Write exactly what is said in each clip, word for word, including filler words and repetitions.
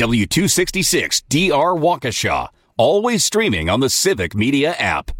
W two sixty-six D R Waukesha. Always streaming on the Civic Media app.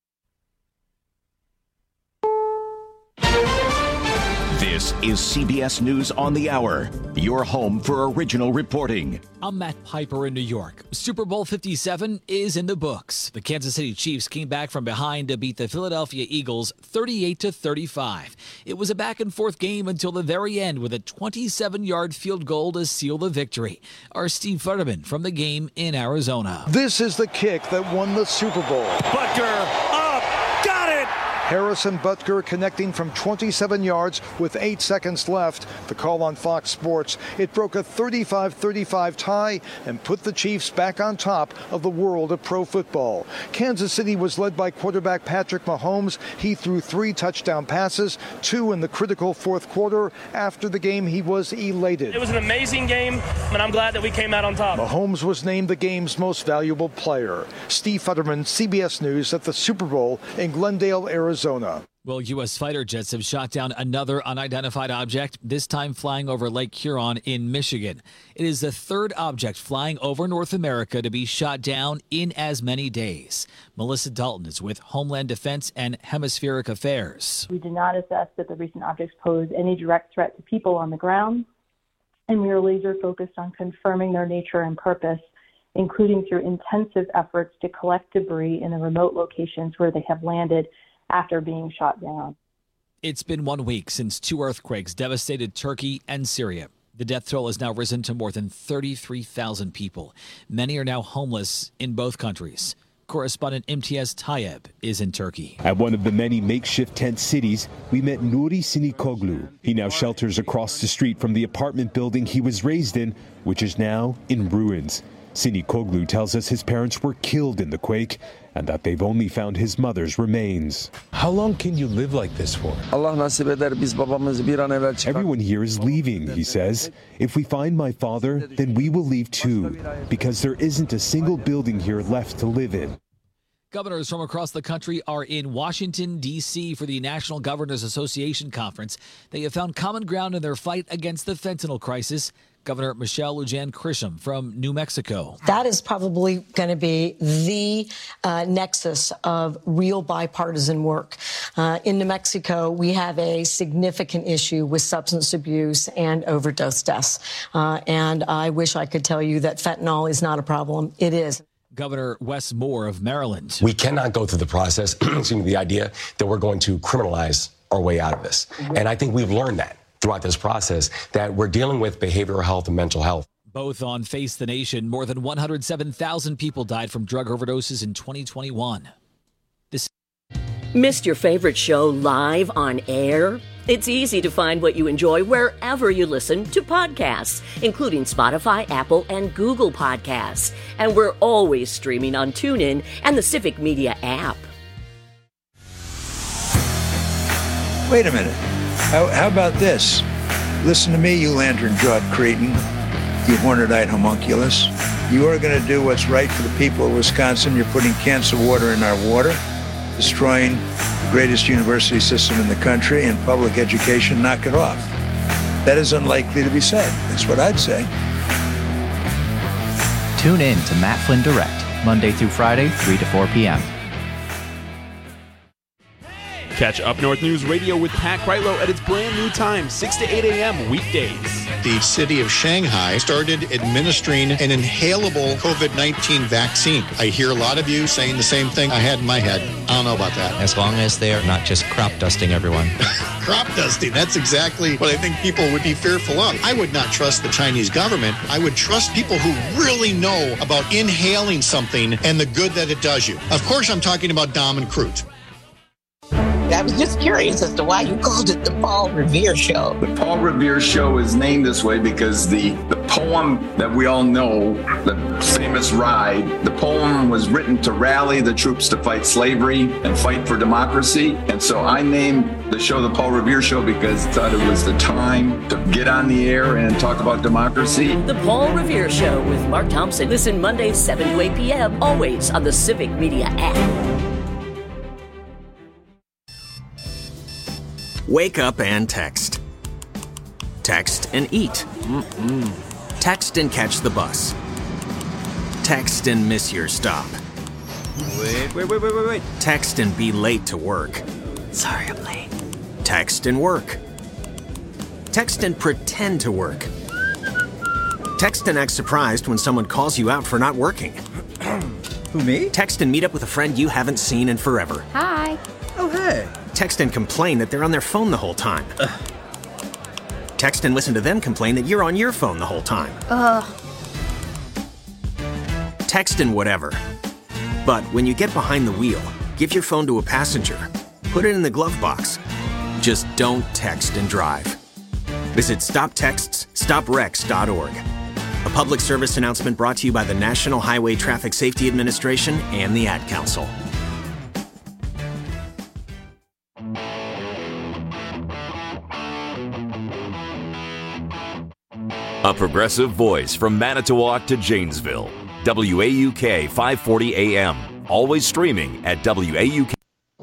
This is C B S News on the Hour, your home for original reporting. I'm Matt Piper in New York. Super Bowl fifty-seven is in the books. The Kansas City Chiefs came back from behind to beat the Philadelphia Eagles thirty-eight to thirty-five. It was a back-and-forth game until the very end with a twenty-seven-yard field goal to seal the victory. Our Steve Futterman from the game in Arizona. This is the kick that won the Super Bowl. Butker up, got it! Harrison Butker connecting from twenty-seven yards with eight seconds left. The call on Fox Sports. It broke a thirty-five thirty-five tie and put the Chiefs back on top of the world of pro football. Kansas City was led by quarterback Patrick Mahomes. He threw three touchdown passes, two in the critical fourth quarter. After the game, he was elated. It was an amazing game, and I'm glad that we came out on top. Mahomes was named the game's most valuable player. Steve Futterman, C B S News at the Super Bowl in Glendale, Arizona. Well, U S fighter jets have shot down another unidentified object, this time flying over Lake Huron in Michigan. It is the third object flying over North America to be shot down in as many days. Melissa Dalton is with Homeland Defense and Hemispheric Affairs. We did not assess that the recent objects pose any direct threat to people on the ground, and we are laser focused on confirming their nature and purpose, including through intensive efforts to collect debris in the remote locations where they have landed after being shot down. It's been one week since two earthquakes devastated Turkey and Syria. The death toll has now risen to more than thirty-three thousand people. Many are now homeless in both countries. Correspondent Imtiaz Tayeb is in Turkey. At one of the many makeshift tent cities, we met Nuri Sinikoglu. He now shelters across the street from the apartment building he was raised in, which is now in ruins. Sinikoglu tells us his parents were killed in the quake and that they've only found his mother's remains. How long can you live like this for? Everyone here is leaving, he says. If we find my father, then we will leave too, because there isn't a single building here left to live in. Governors from across the country are in Washington, D C for the National Governors Association Conference. They have found common ground in their fight against the fentanyl crisis. Governor Michelle Lujan Grisham from New Mexico. That is probably going to be the uh, nexus of real bipartisan work. Uh, in New Mexico, we have a significant issue with substance abuse and overdose deaths. Uh, and I wish I could tell you that fentanyl is not a problem. It is. Governor Wes Moore of Maryland. We cannot go through the process, excuse me, the idea that we're going to criminalize our way out of this. Mm-hmm. And I think we've learned that throughout this process, that we're dealing with behavioral health and mental health. Both on Face the Nation, more than one hundred seven thousand people died from drug overdoses in twenty twenty-one. This Missed your favorite show live on air? It's easy to find what you enjoy wherever you listen to podcasts, including Spotify, Apple, and Google Podcasts. And we're always streaming on TuneIn and the Civic Media app. Wait a minute. How, how about this? Listen to me, you lantern-jawed cretin, you horned-eyed homunculus. You are going to do what's right for the people of Wisconsin. You're putting cancer water in our water, destroying the greatest university system in the country, and public education. Knock it off. That is unlikely to be said. That's what I'd say. Tune in to Matt Flynn Direct, Monday through Friday, three to four p.m. Catch Up North News Radio with Pat Kreitlow at its brand new time, six to eight a.m. weekdays. The city of Shanghai started administering an inhalable COVID nineteen vaccine. I hear a lot of you saying the same thing I had in my head. I don't know about that. As long as they are not just crop dusting everyone. Crop dusting, that's exactly what I think people would be fearful of. I would not trust the Chinese government. I would trust people who really know about inhaling something and the good that it does you. Of course, I'm talking about Dom and Crute. I was just curious as to why you called it the Paul Revere Show. The Paul Revere Show is named this way because the, the poem that we all know, the famous Ride, the poem was written to rally the troops to fight slavery and fight for democracy. And so I named the show the Paul Revere Show because I thought it was the time to get on the air and talk about democracy. The Paul Revere Show with Mark Thompson. Listen Mondays, seven to eight p.m., always on the Civic Media app. Wake up and text. Text and eat. Mm-mm. Text and catch the bus. Text and miss your stop. Wait, wait, wait, wait, wait, wait. Text and be late to work. Sorry, I'm late. Text and work. Text and pretend to work. Text and act surprised when someone calls you out for not working. Who, me? Text and meet up with a friend you haven't seen in forever. Hi. Oh, hey. Text and complain that they're on their phone the whole time. Ugh. Text and listen to them complain that you're on your phone the whole time. Ugh. Text and whatever. But when you get behind the wheel, give your phone to a passenger. Put it in the glove box. Just don't text and drive. Visit stop texts stop wrecks dot org. A public service announcement brought to you by the National Highway Traffic Safety Administration and the Ad Council. A progressive voice from Manitowoc to Janesville. W A U K five forty A M. Always streaming at W A U K.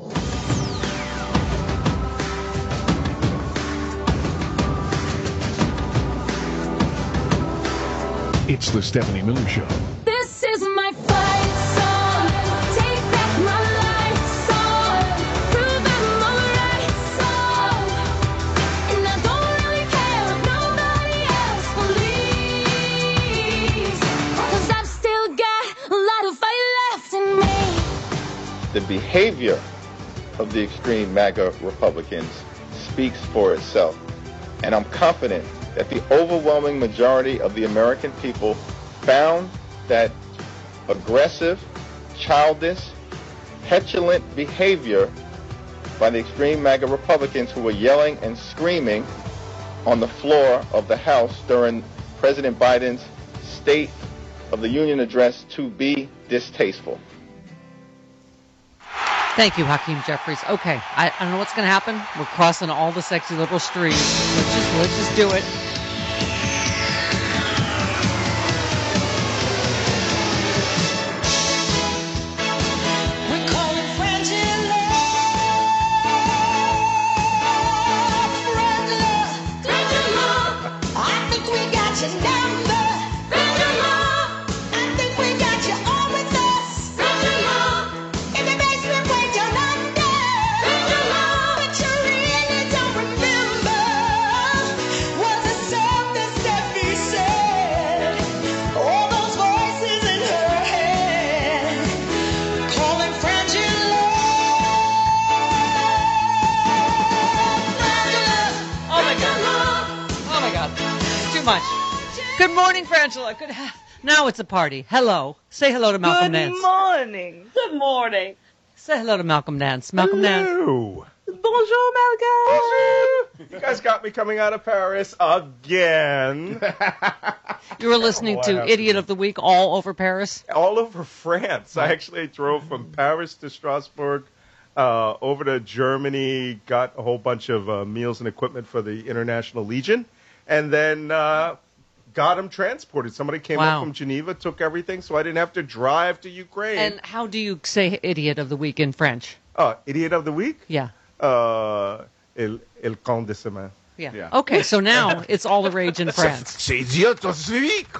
It's the Stephanie Miller Show. This is my fight song. Take back my life song. Prove I'm alright song. And I don't really care if nobody else believes. Cause I've still got a lot of fight left in me. The behavior of the extreme MAGA Republicans speaks for itself. And I'm confident that the overwhelming majority of the American people found that aggressive, childish, petulant behavior by the extreme MAGA Republicans who were yelling and screaming on the floor of the House during President Biden's State of the Union address to be distasteful. Thank you, Hakeem Jeffries. Okay, I, I don't know what's going to happen. We're crossing all the sexy liberal streams. Let's just let's just do it. We're calling Frangela. Frangela. Frangela. I think we got your number. Frangela. I think we got you on with us. Frangela. In the basement way down under. Frangela. But you really don't remember. Was it something Stephanie said? All those voices in her head. Calling Frangela. Oh my God! Oh my God! Too much. Good morning, Frangela. Good. Now it's a party. Hello. Say hello to Malcolm Good Nance. morning. Good morning. Say hello to Malcolm Nance. Malcolm Nance. Hello. Bonjour, Malcolm. You guys got me coming out of Paris again. You were listening Oh, I to have Idiot of the Week all over Paris. All over France. I actually drove from Paris to Strasbourg, uh, over to Germany, got a whole bunch of uh, meals and equipment for the International Legion, and then uh, got them transported. Somebody came Wow. up from Geneva, took everything, so I didn't have to drive to Ukraine. And how do you say Idiot of the Week in French? uh, Idiot of the Week? Yeah. Uh, El, el con de semaine. Yeah. Yeah. Okay, so now it's all the rage in France. C'est Idiot of the Week.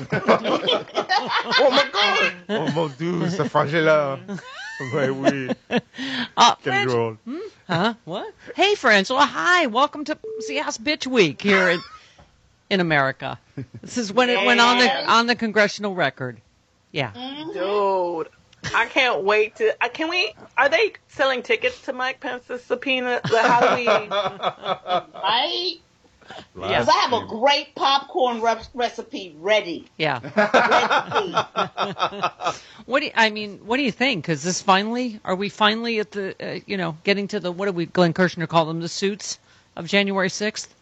Oh my God! Oh mon Dieu, c'est Frangela. Ouais, oui. Uh, Quel Frangela- drôle. Hmm? Huh? What? Hey, Frangela. Hi. Welcome to See Ass Bitch Week here in, in America. This is when it went on the on the congressional record. Yeah. Dude, I can't wait to. Uh, can we? Are they selling tickets to Mike Pence's subpoena? The Halloween. Right? Yeah. Because I have a great popcorn re- recipe ready. Yeah. Ready. What do you, I mean? What do you think? Because this finally, are we finally at the, uh, you know, getting to the what do we Glenn Kirshner call them, the suits of January sixth?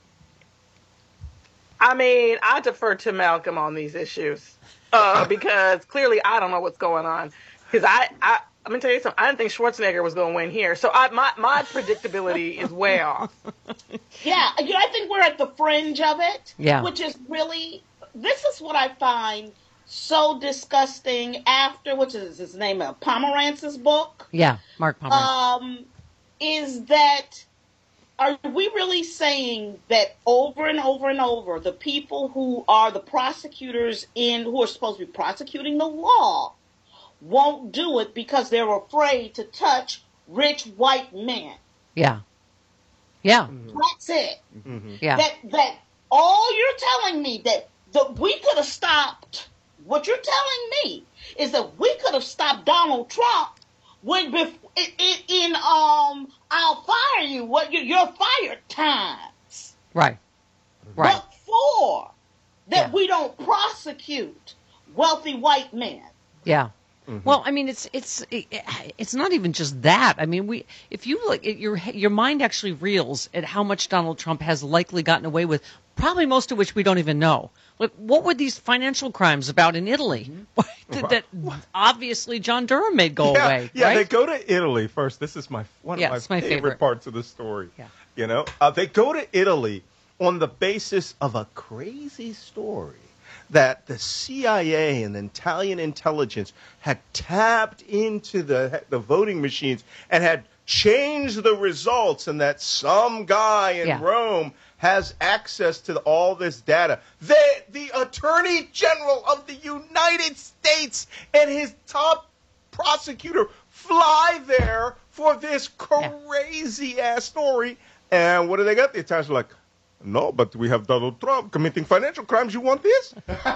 I mean, I defer to Malcolm on these issues uh, because clearly I don't know what's going on. Because I, I, I'm gonna tell you something. I didn't think Schwarzenegger was gonna win here, so I, my my predictability is way off. Yeah, you know, I think we're at the fringe of it. Yeah. Which is really, this is what I find so disgusting after, which is his name, uh, Pomerantz's book, Yeah, Mark Pomerantz. um, is that are we really saying that over and over and over, the people who are the prosecutors in who are supposed to be prosecuting the law won't do it because they're afraid to touch rich white men? Yeah. Yeah. That's it. Mm-hmm. Yeah. That that all you're telling me that the, we could have stopped. What you're telling me is that we could have stopped Donald Trump when bef- in, in, in um I'll fire you. What your your fired times. Right. Right. But for that Yeah. we don't prosecute wealthy white men. Yeah. Well, I mean, it's it's it, it's not even just that. I mean, we if you look, at your your mind actually reels at how much Donald Trump has likely gotten away with, probably most of which we don't even know. Like, what were these financial crimes about in Italy that, that obviously John Durham made go yeah, away? Yeah, right? they go to Italy first. This is my one Yeah, of my, it's my favorite, favorite. parts of the story. Yeah. You know, uh, they go to Italy on the basis of a crazy story that the C I A and Italian intelligence had tapped into the the voting machines and had changed the results, and that some guy in Yeah. Rome has access to all this data. They, the Attorney General of the United States and his top prosecutor fly there for this crazy ass story. And what do they got? The Italians are like, no, but we have Donald Trump committing financial crimes. You want this?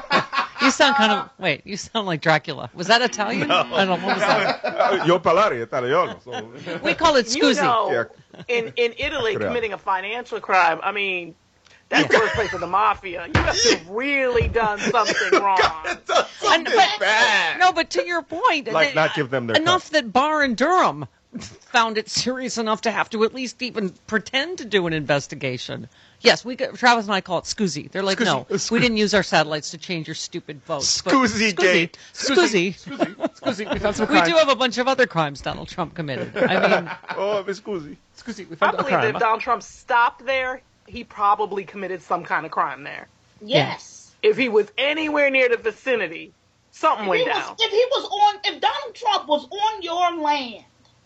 You sound kind of wait. You sound like Dracula. Was that Italian? I don't know. What was that? Uh, Io parlare italiano. So. We call it You scusi. know, Yeah. in, in Italy, Cut it out. committing a financial crime, I mean, that's the birthplace of the mafia. You have to have really done something wrong. And- but- No, but to your point, Like they- not give them their enough that Barr and Durham found it serious enough to have to at least even pretend to do an investigation. Yes, we got, Travis and I call it scusi. They're like, no, we didn't use our satellites to change your stupid votes. But- Scusi gate. Scusi. Scusi. We found some We crime. do have a bunch of other crimes Donald Trump committed. I mean, Oh, Miss Scusi. Scusi. We I found a believe that crime. if Donald Trump stopped there, he probably committed some kind of crime there. Yes. If he was anywhere near the vicinity, something If went he, was, down. if he was on, if Donald Trump was on your land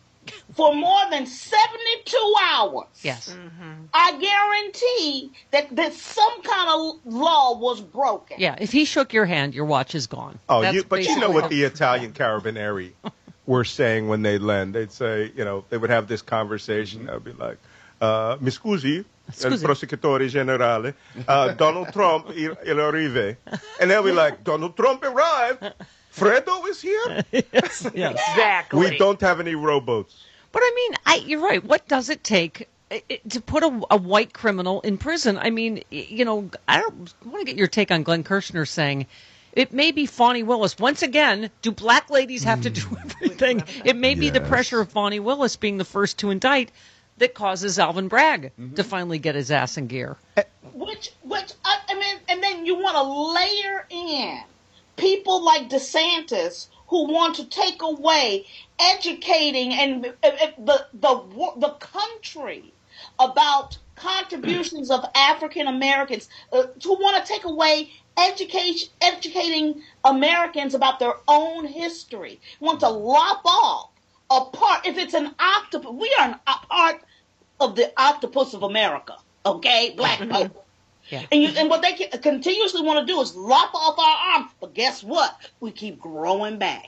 for more than seventy-two hours, yes. I guarantee that, that some kind of law was broken. Yeah, if he shook your hand, your watch is gone. Oh, That's you, but you know basically what how- the Italian Carabinieri were saying when they land? They'd say, you know, they would have this conversation. They'd be like, uh, mi scusi, il Scusi. prosecutore generale, uh, Donald Trump, il, il arrive. And they'll be like, Donald Trump arrived. Fredo is here. yes, yes. Exactly. We don't have any rowboats. But I mean, I, you're right. What does it take i- i- to put a, a white criminal in prison? I mean, y- you know, I don't I want to get your take on Glenn Kirshner saying it may be Fani Willis. Once again, do black ladies have to do everything? It may be the Yes. pressure of Fani Willis being the first to indict that causes Alvin Bragg to finally get his ass in gear. Which, which I, I mean, and then you want to layer in people like DeSantis who want to take away educating and uh, uh, the the wo- the country about contributions of African Americans, uh, who want to take away education educating Americans about their own history, want to lop off a part. If it's an octopus, we are an, a part of the octopus of America. Okay, black people. Yeah. And, you, and what they can, continuously want to do is lop off our arms. But guess what? We keep growing back.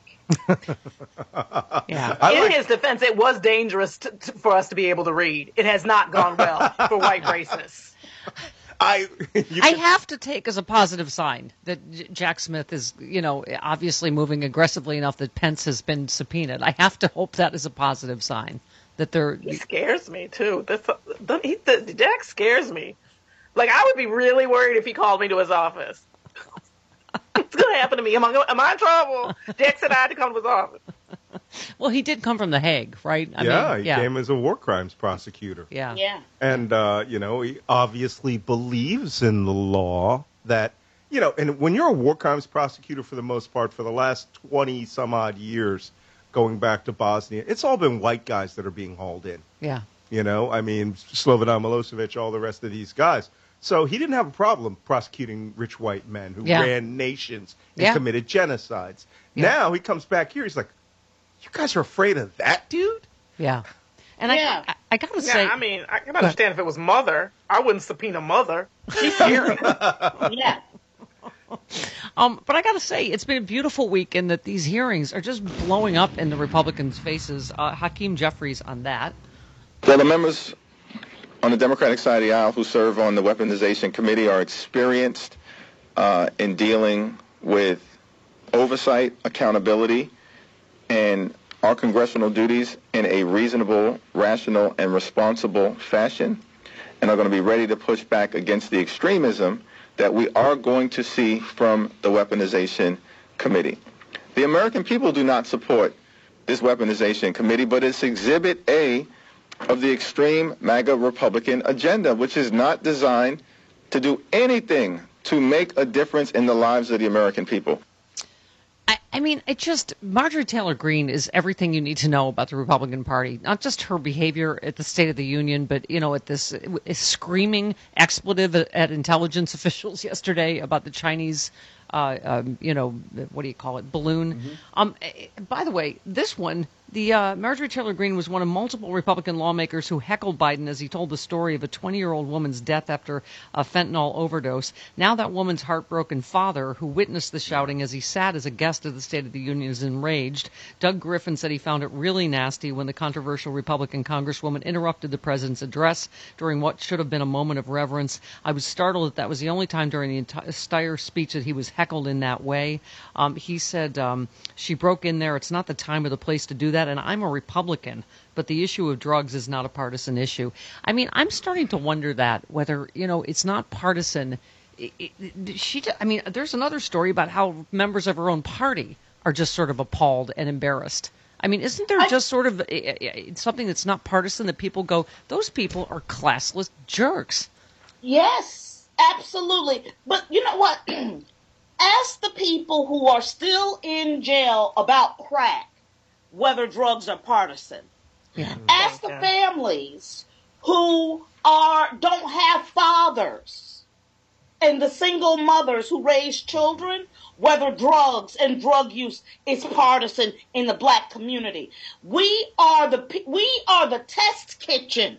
Yeah. In his defense, it was dangerous to, to, for us to be able to read. It has not gone well for white racists. I I have to take as a positive sign that J- Jack Smith is, you know, obviously moving aggressively enough that Pence has been subpoenaed. I have to hope that is a positive sign that they're. He scares me too. That's the, he, the, Jack scares me. Like, I would be really worried if he called me to his office. What's going to happen to me? Am I, am I in trouble? Jack said I had to come to his office. Well, he did come from The Hague, right? I yeah, mean, he came as a war crimes prosecutor. Yeah. Yeah. And, uh, you know, he obviously believes in the law that, you know, and when you're a war crimes prosecutor for the most part for the last twenty some odd years, going back to Bosnia, it's all been white guys that are being hauled in. Yeah. You know, I mean, Slobodan Milosevic, all the rest of these guys. So he didn't have a problem prosecuting rich white men who Yeah. ran nations and Yeah. committed genocides. Yeah. Now he comes back here, he's like, you guys are afraid of that dude? Yeah. And yeah. I, I, I gotta yeah, say, I mean, I can understand if it was Mother. I wouldn't subpoena Mother. She's here. yeah. Um, but I got to say, it's been a beautiful week in that these hearings are just blowing up in the Republicans' faces. Uh, Hakeem Jeffries on that. Well, the members on the Democratic side of the aisle who serve on the Weaponization Committee are experienced uh, in dealing with oversight, accountability, and our congressional duties in a reasonable, rational, and responsible fashion, and are going to be ready to push back against the extremism that we are going to see from the Weaponization Committee. The American people do not support this Weaponization Committee, but it's Exhibit A of the extreme MAGA Republican agenda, which is not designed to do anything to make a difference in the lives of the American people. I, I mean, it just, Marjorie Taylor Greene is everything you need to know about the Republican Party. Not just her behavior at the State of the Union, but, you know, at this uh, screaming expletive at, at intelligence officials yesterday about the Chinese, uh, um, you know, what do you call it, balloon. Mm-hmm. Um, by the way, this one, the uh, Marjorie Taylor Greene was one of multiple Republican lawmakers who heckled Biden as he told the story of a twenty-year-old woman's death after a fentanyl overdose. Now that woman's heartbroken father, who witnessed the shouting as he sat as a guest of the State of the Union, is enraged. Doug Griffin said he found it really nasty when the controversial Republican congresswoman interrupted the president's address during what should have been a moment of reverence. I was startled that that was the only time during the entire speech that he was heckled in that way. Um, he said, um, she broke in there. It's not the time or the place to do that. And I'm a Republican, but the issue of drugs is not a partisan issue. I mean, I'm starting to wonder that whether, you know, it's not partisan. It, it, she, I mean, there's another story about how members of her own party are just sort of appalled and embarrassed. I mean, isn't there I, just sort of uh, something that's not partisan that people go, those people are classless jerks? Yes, absolutely. But you know what? Ask the people who are still in jail about crack whether drugs are partisan. Yeah. Ask the families who are don't have fathers and the single mothers who raise children whether drugs and drug use is partisan in the black community. We are the we are the test kitchen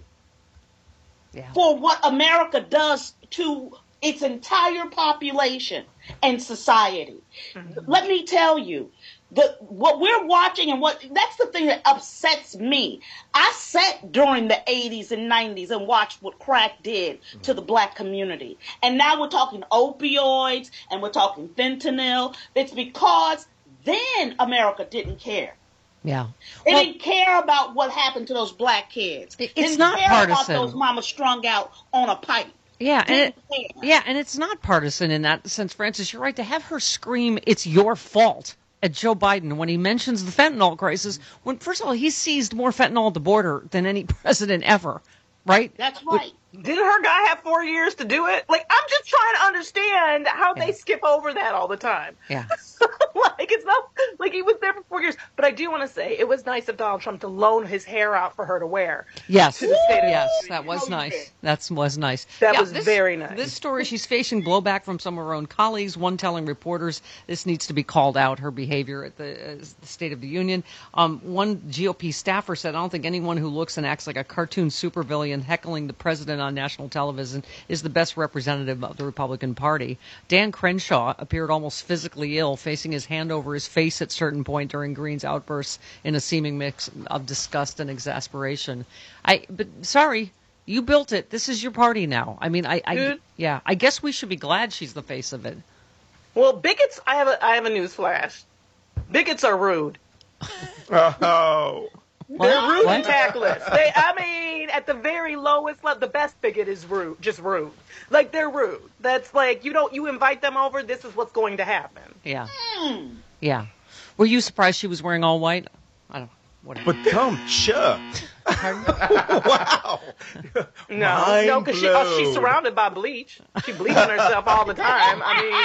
yeah. for what America does to its entire population and society. Mm-hmm. Let me tell you, The, what we're watching and what that's the thing that upsets me. I sat during the eighties and nineties and watched what crack did to the black community. And now we're talking opioids and we're talking fentanyl. It's because then America didn't care. Yeah. They well, didn't care about what happened to those black kids. It, it's didn't not care partisan. about those mamas strung out on a pipe. Yeah, and it, yeah, and it's not partisan in that sense, Francis. You're right. To have her scream, "It's your fault," at Joe Biden when he mentions the fentanyl crisis, when, first of all, he seized more fentanyl at the border than any president ever, right? That's right. But, didn't her guy have four years to do it? Like, I'm just trying to understand how yeah. they skip over that all the time. Yeah. Like, it's not like he was there for four years. But I do want to say, it was nice of Donald Trump to loan his hair out for her to wear. Yes. To the state of yes, the that was nice. That was nice. That yeah, was this, very nice. This story, she's facing blowback from some of her own colleagues, one telling reporters this needs to be called out, her behavior at the, uh, the State of the Union. Um, one G O P staffer said, I don't think anyone who looks and acts like a cartoon supervillain heckling the president on national television is the best representative of the Republican Party. Dan Crenshaw appeared almost physically ill, facing his hand over his face at certain point during Greene's outbursts in a seeming mix of disgust and exasperation. I, but sorry, you built it. This is your party now. I mean, I, I yeah, I guess we should be glad she's the face of it. Well, bigots, I have a, I have a news flash. Bigots are rude. Oh. They're What? rude What? and tactless. They, I mean, at the very lowest level, the best bigot is rude, just rude. Like, they're rude. That's like, you don't, you invite them over, this is what's going to happen. Yeah. Mm. Yeah. Were you surprised she was wearing all white? I don't whatever. But come, Chuck. Wow. No, Mind no, because she, uh, she's blown. surrounded by bleach. She bleaching herself all the time.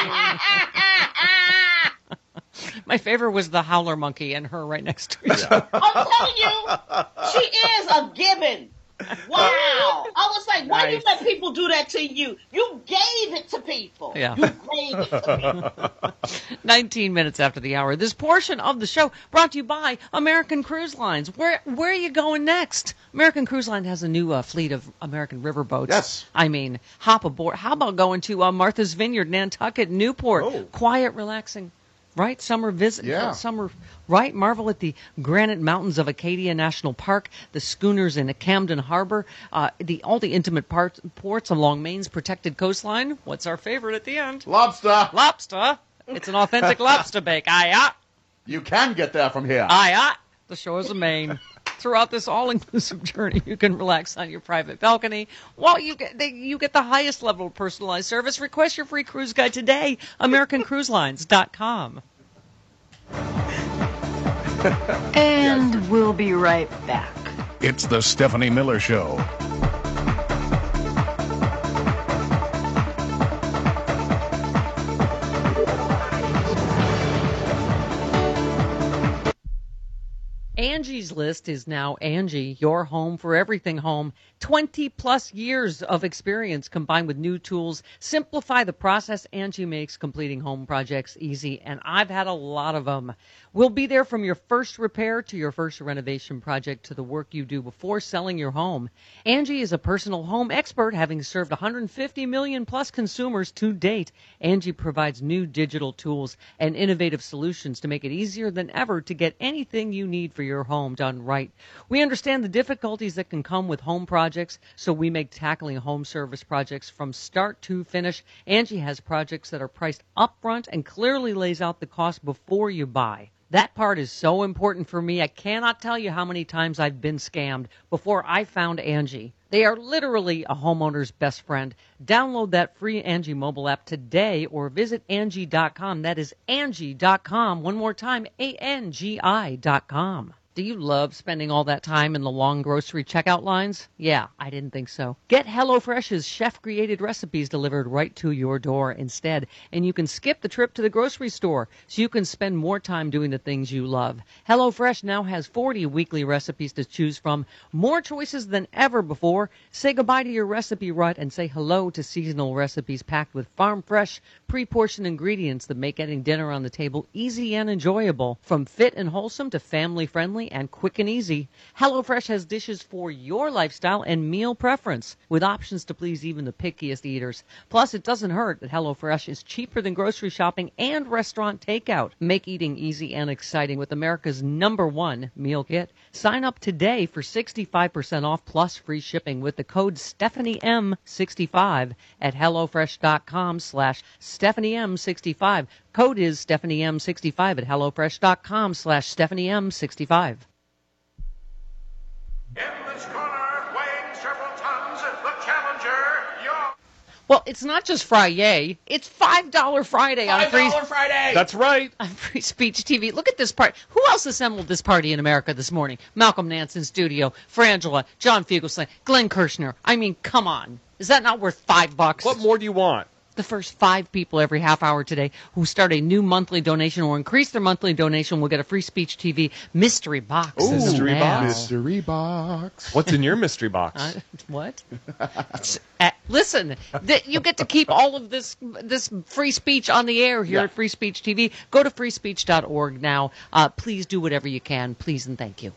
I mean, My favorite was the howler monkey and her right next to each other. I'm telling you, she is a gibbon. Wow. I was like, why do you Nice. let people do that to you? You gave it to people. Yeah. You gave it to people. nineteen minutes after the hour. This portion of the show brought to you by American Cruise Lines. Where where are you going next? American Cruise Line has a new uh, fleet of American river boats. Yes. I mean, hop aboard. How about going to uh, Martha's Vineyard, Nantucket, Newport? Oh. Quiet, relaxing. Right? Summer visit. Yeah. Summer, right? Marvel at the granite mountains of Acadia National Park, the schooners in Camden Harbor, uh, the all the intimate parts, ports along Maine's protected coastline. What's our favorite at the end? Lobster. Lobster. It's an authentic lobster bake. Aye, aye. You can get that from here. Aye, aye. The shores of Maine. Throughout this all-inclusive journey, you can relax on your private balcony while you get the, you get the highest level of personalized service. Request your free cruise guide today. American Cruise Lines dot com. And we'll be right back. It's the Stephanie Miller Show. Angie's List is now Angie, your home for everything home. twenty plus years of experience combined with new tools simplify the process. Angie makes completing home projects easy, and I've had a lot of them. We'll be there from your first repair to your first renovation project to the work you do before selling your home. Angie is a personal home expert, having served one hundred fifty million plus consumers to date. Angie provides new digital tools and innovative solutions to make it easier than ever to get anything you need for your home done right. We understand the difficulties that can come with home projects, so we make tackling home service projects from start to finish. Angie has projects that are priced upfront and clearly lays out the cost before you buy. That part is so important for me. I cannot tell you how many times I've been scammed before I found Angie. They are literally a homeowner's best friend. Download that free Angie mobile app today or visit Angie dot com. That is Angie dot com. One more time, A N G I dot com. Do you love spending all that time in the long grocery checkout lines? Yeah, I didn't think so. Get HelloFresh's chef-created recipes delivered right to your door instead, and you can skip the trip to the grocery store so you can spend more time doing the things you love. HelloFresh now has forty weekly recipes to choose from, more choices than ever before. Say goodbye to your recipe rut and say hello to seasonal recipes packed with farm-fresh, pre-portioned ingredients that make getting dinner on the table easy and enjoyable. From fit and wholesome to family-friendly and quick and easy, HelloFresh has dishes for your lifestyle and meal preference, with options to please even the pickiest eaters. Plus, it doesn't hurt that HelloFresh is cheaper than grocery shopping and restaurant takeout. Make eating easy and exciting with America's number one meal kit. Sign up today for sixty-five percent off plus free shipping with the code Stephanie M sixty-five at HelloFresh.com slash Stephanie M sixty-five. Code is Stephanie M sixty-five at HelloFresh.com slash Stephanie M sixty-five. In this corner, weighing several tons, the challenger, your... Well, it's not just Friday. It's five dollar Friday on Free... five dollar Friday! That's right. On Free Speech T V. Look at this part. Who else assembled this party in America this morning? Malcolm Nance in studio, Frangela, John Fugelsang, Glenn Kirshner. I mean, come on. Is that not worth five bucks? What more do you want? The first five people every half hour today who start a new monthly donation or increase their monthly donation will get a Free Speech T V mystery box. Ooh, mystery now. box. Mystery box. What's in your mystery box? Uh, what? uh, listen, th- you get to keep all of this this free speech on the air here Yeah. at Free Speech T V. Go to free speech dot org now. Uh, please do whatever you can. Please and thank you.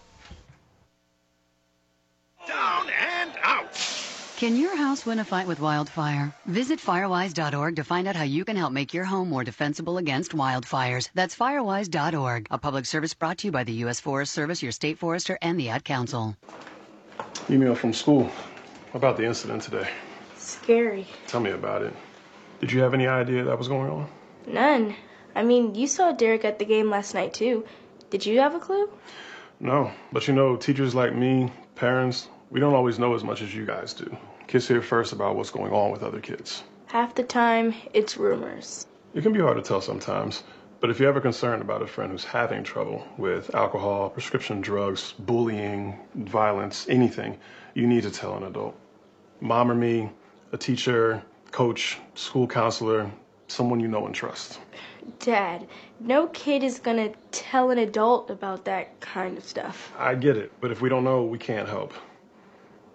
Down and out. Can your house win a fight with wildfire? Visit firewise dot org to find out how you can help make your home more defensible against wildfires. That's firewise dot org. A public service brought to you by the U S Forest Service, your state forester, and the Ad Council. Email from school about the incident today. Scary. Tell me about it. Did you have any idea that was going on? None. I mean, you saw Derek at the game last night, too. Did you have a clue? No, but you know, teachers like me, parents, we don't always know as much as you guys do. Kids hear first about what's going on with other kids. Half the time, it's rumors. It can be hard to tell sometimes, but if you're ever concerned about a friend who's having trouble with alcohol, prescription drugs, bullying, violence, anything, you need to tell an adult. Mom or me, a teacher, coach, school counselor, someone you know and trust. Dad, no kid is gonna tell an adult about that kind of stuff. I get it, but if we don't know, we can't help.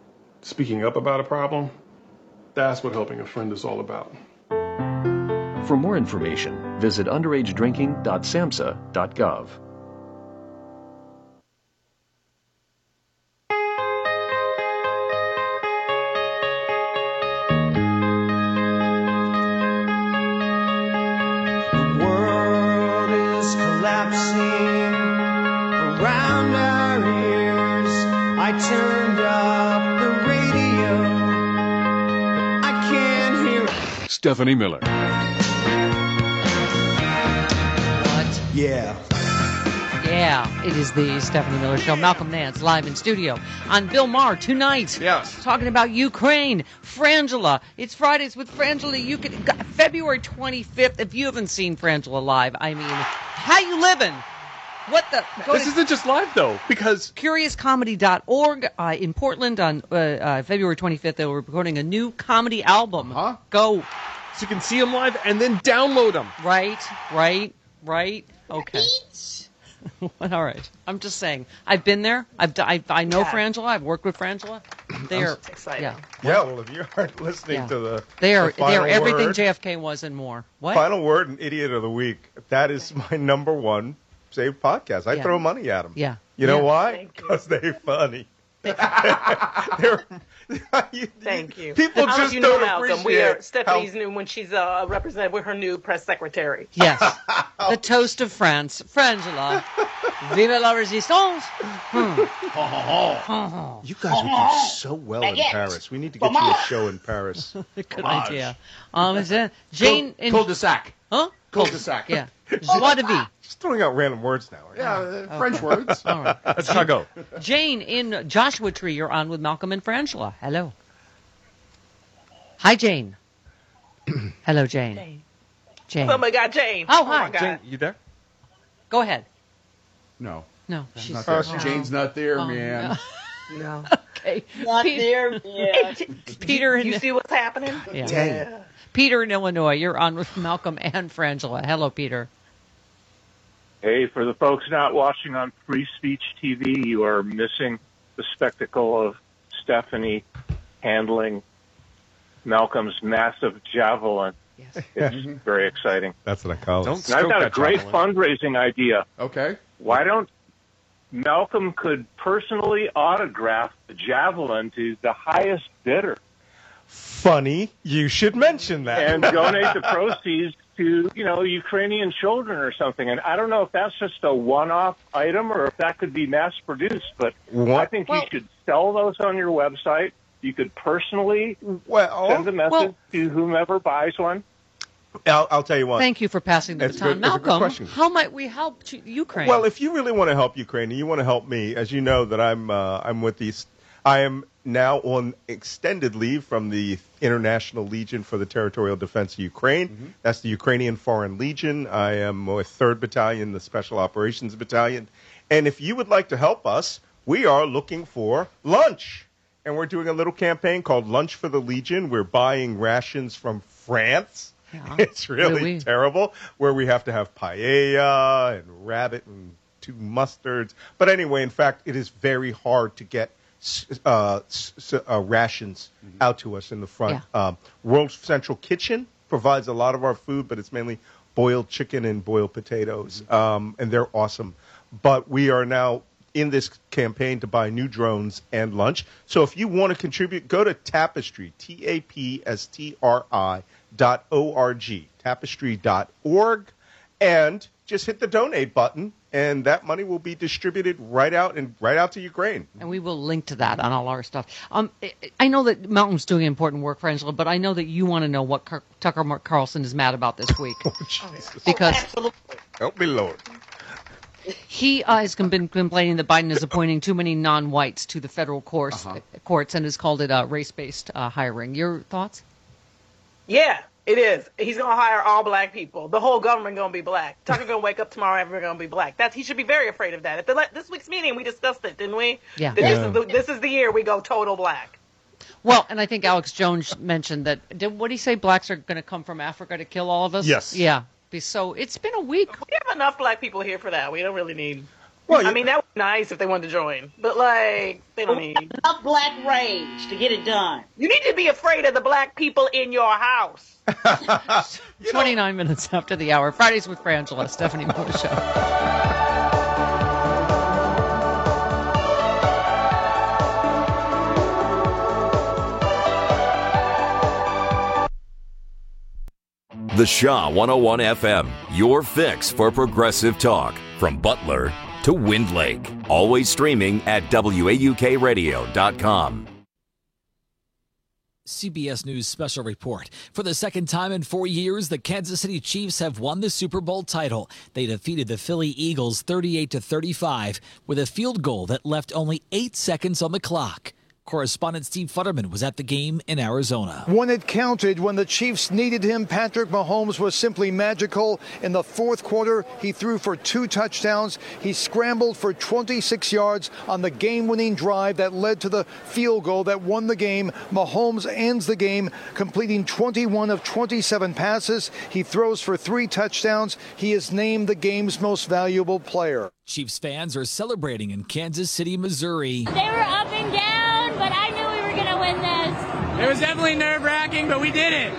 speaking up about a problem, that's what helping a friend is all about. For more information, visit underage drinking dot samhsa dot gov. The world is collapsing around our ears. I turned up the radio, but I can't hear it. Stephanie Miller. Yeah. Yeah, it is the Stephanie Miller Show. Malcolm Nance live in studio on Bill Maher tonight. Yes. Talking about Ukraine. Frangela. It's Fridays with Frangela. You can February twenty-fifth. If you haven't seen Frangela live, I mean, how you living? What the? Go This to isn't just live, though, because curious comedy dot org uh, in Portland on uh, uh, February twenty-fifth. They were recording a new comedy album. Huh? Go. So you can see them live and then download them. Right, right, right. Okay. All right. I'm just saying. I've been there. I've d- I, I know Yeah. Frangela. I've worked with Frangela. They are exciting. Yeah. Yeah, well, if you aren't listening Yeah. to the They are. the They are final everything word, J F K was and more. What? Final word and idiot of the week. That is my number one saved podcast. I Yeah. throw money at them. Yeah. You know Yeah. why? Because they're funny. they're, you, Thank you. People I'll let just you know, don't Malcolm. We are appreciate Stephanie's how- new when she's uh, represented. We're her new press secretary. Yes. The toast of France, Frangela. Vive la résistance. Hmm. You guys would do so well in Baguette. Paris. We need to get you a show in Paris. Good idea. Um, is that Jane in Cul-de-sac. Huh? Cul-de-sac. Yeah. Joie de vie. Just throwing out random words now. Yeah, uh, French words. All right. Let's try go. Jane in Joshua Tree, you're on with Malcolm and Frangela. Hello. Hi, Jane. Hello, Jane. Jane. Jane. Somebody got Jane. Oh, my hi. God. Jane, you there? Go ahead. No. No, She's she's not there. oh. Jane's not there, Oh, man. No. Okay. Not Pe- there. Yeah. Peter in You see what's happening? Yeah. Yeah. Peter in Illinois, you're on with Malcolm and Frangela. Hello, Peter. Hey, for the folks not watching on Free Speech T V, you are missing the spectacle of Stephanie handling Malcolm's massive javelin. Yes. It's very exciting. That's what I call it. And I've got a great fundraising idea. Okay. Why don't Malcolm could personally autograph the javelin to the highest bidder Funny. You should mention that. and donate the proceeds to, you know, Ukrainian children or something. And I don't know if that's just a one-off item or if that could be mass-produced, but What? I think Well- you should sell those on your website. You could personally Well, send a message well- to whomever buys one. I'll, I'll tell you what. Thank you for passing the That's baton. good- that's a good Malcolm, question. how might we help Ch- Ukraine? Well, if you really want to help Ukraine and you want to help me, as you know that I'm uh, I'm with these, I am now on extended leave from the International Legion for the Territorial Defense of Ukraine. Mm-hmm. That's the Ukrainian Foreign Legion. I am with third Battalion, the Special Operations Battalion. And if you would like to help us, we are looking for lunch. And we're doing a little campaign called Lunch for the Legion. We're buying rations from France. Yeah. It's really Oui, oui. terrible, where we have to have paella and rabbit and two mustards. But anyway, in fact, it is very hard to get s- uh, s- uh, rations out to us in the front. Um, World Central Kitchen provides a lot of our food, but it's mainly boiled chicken and boiled potatoes, um, and they're awesome. But we are now in this campaign to buy new drones and lunch. So if you want to contribute, go to Tapestry, T A P S T R I dot O R G, tapestry dot org, and just hit the donate button, and that money will be distributed right out and right out to Ukraine. And we will link to that on all our stuff. Um, I- I know that Malcolm's doing important work, Frangela, but I know that you want to know what Car- Tucker Mar- Carlson is mad about this week. Because Help me, Lord. he uh, has been complaining that Biden is appointing too many non-whites to the federal course, Uh-huh. courts and has called it uh, race-based uh, hiring. Your thoughts? Yeah, it is. He's gonna hire all black people. The whole government gonna be black. Tucker gonna wake up tomorrow, everyone gonna be black. That's he should be very afraid of that. At the le- this week's meeting, we discussed it, didn't we? Yeah. That Yeah. This, is the, this is the year we go total black. Well, and I think Alex Jones mentioned that. Did, what did he say? Blacks are going to come from Africa to kill all of us? Yes. Yeah. Be- So it's been a week. We have enough black people here for that. We don't really need. Well, I mean, that would be nice if they wanted to join, but like, they don't need enough black rage to get it done. You need to be afraid of the black people in your house. twenty-nine minutes after the hour. Fridays with Frangela, Stephanie Miller Show. The Shaw one oh one F M, your fix for progressive talk. From Butler to Wind Lake. Always streaming at W A U K radio dot com. C B S News special report. For the second time in four years, the Kansas City Chiefs have won the Super Bowl title. They defeated the Philly Eagles thirty-eight to thirty-five with a field goal that left only eight seconds on the clock. Correspondent Steve Futterman was at the game in Arizona. When it counted, when the Chiefs needed him, Patrick Mahomes was simply magical. In the fourth quarter, he threw for two touchdowns. He scrambled for twenty-six yards on the game-winning drive that led to the field goal that won the game. Mahomes ends the game, completing twenty-one of twenty-seven passes. He throws for three touchdowns. He is named the game's most valuable player. Chiefs fans are celebrating in Kansas City, Missouri. They were up and down, but I knew we were going to win this. It was definitely nerve-wracking, but we did it.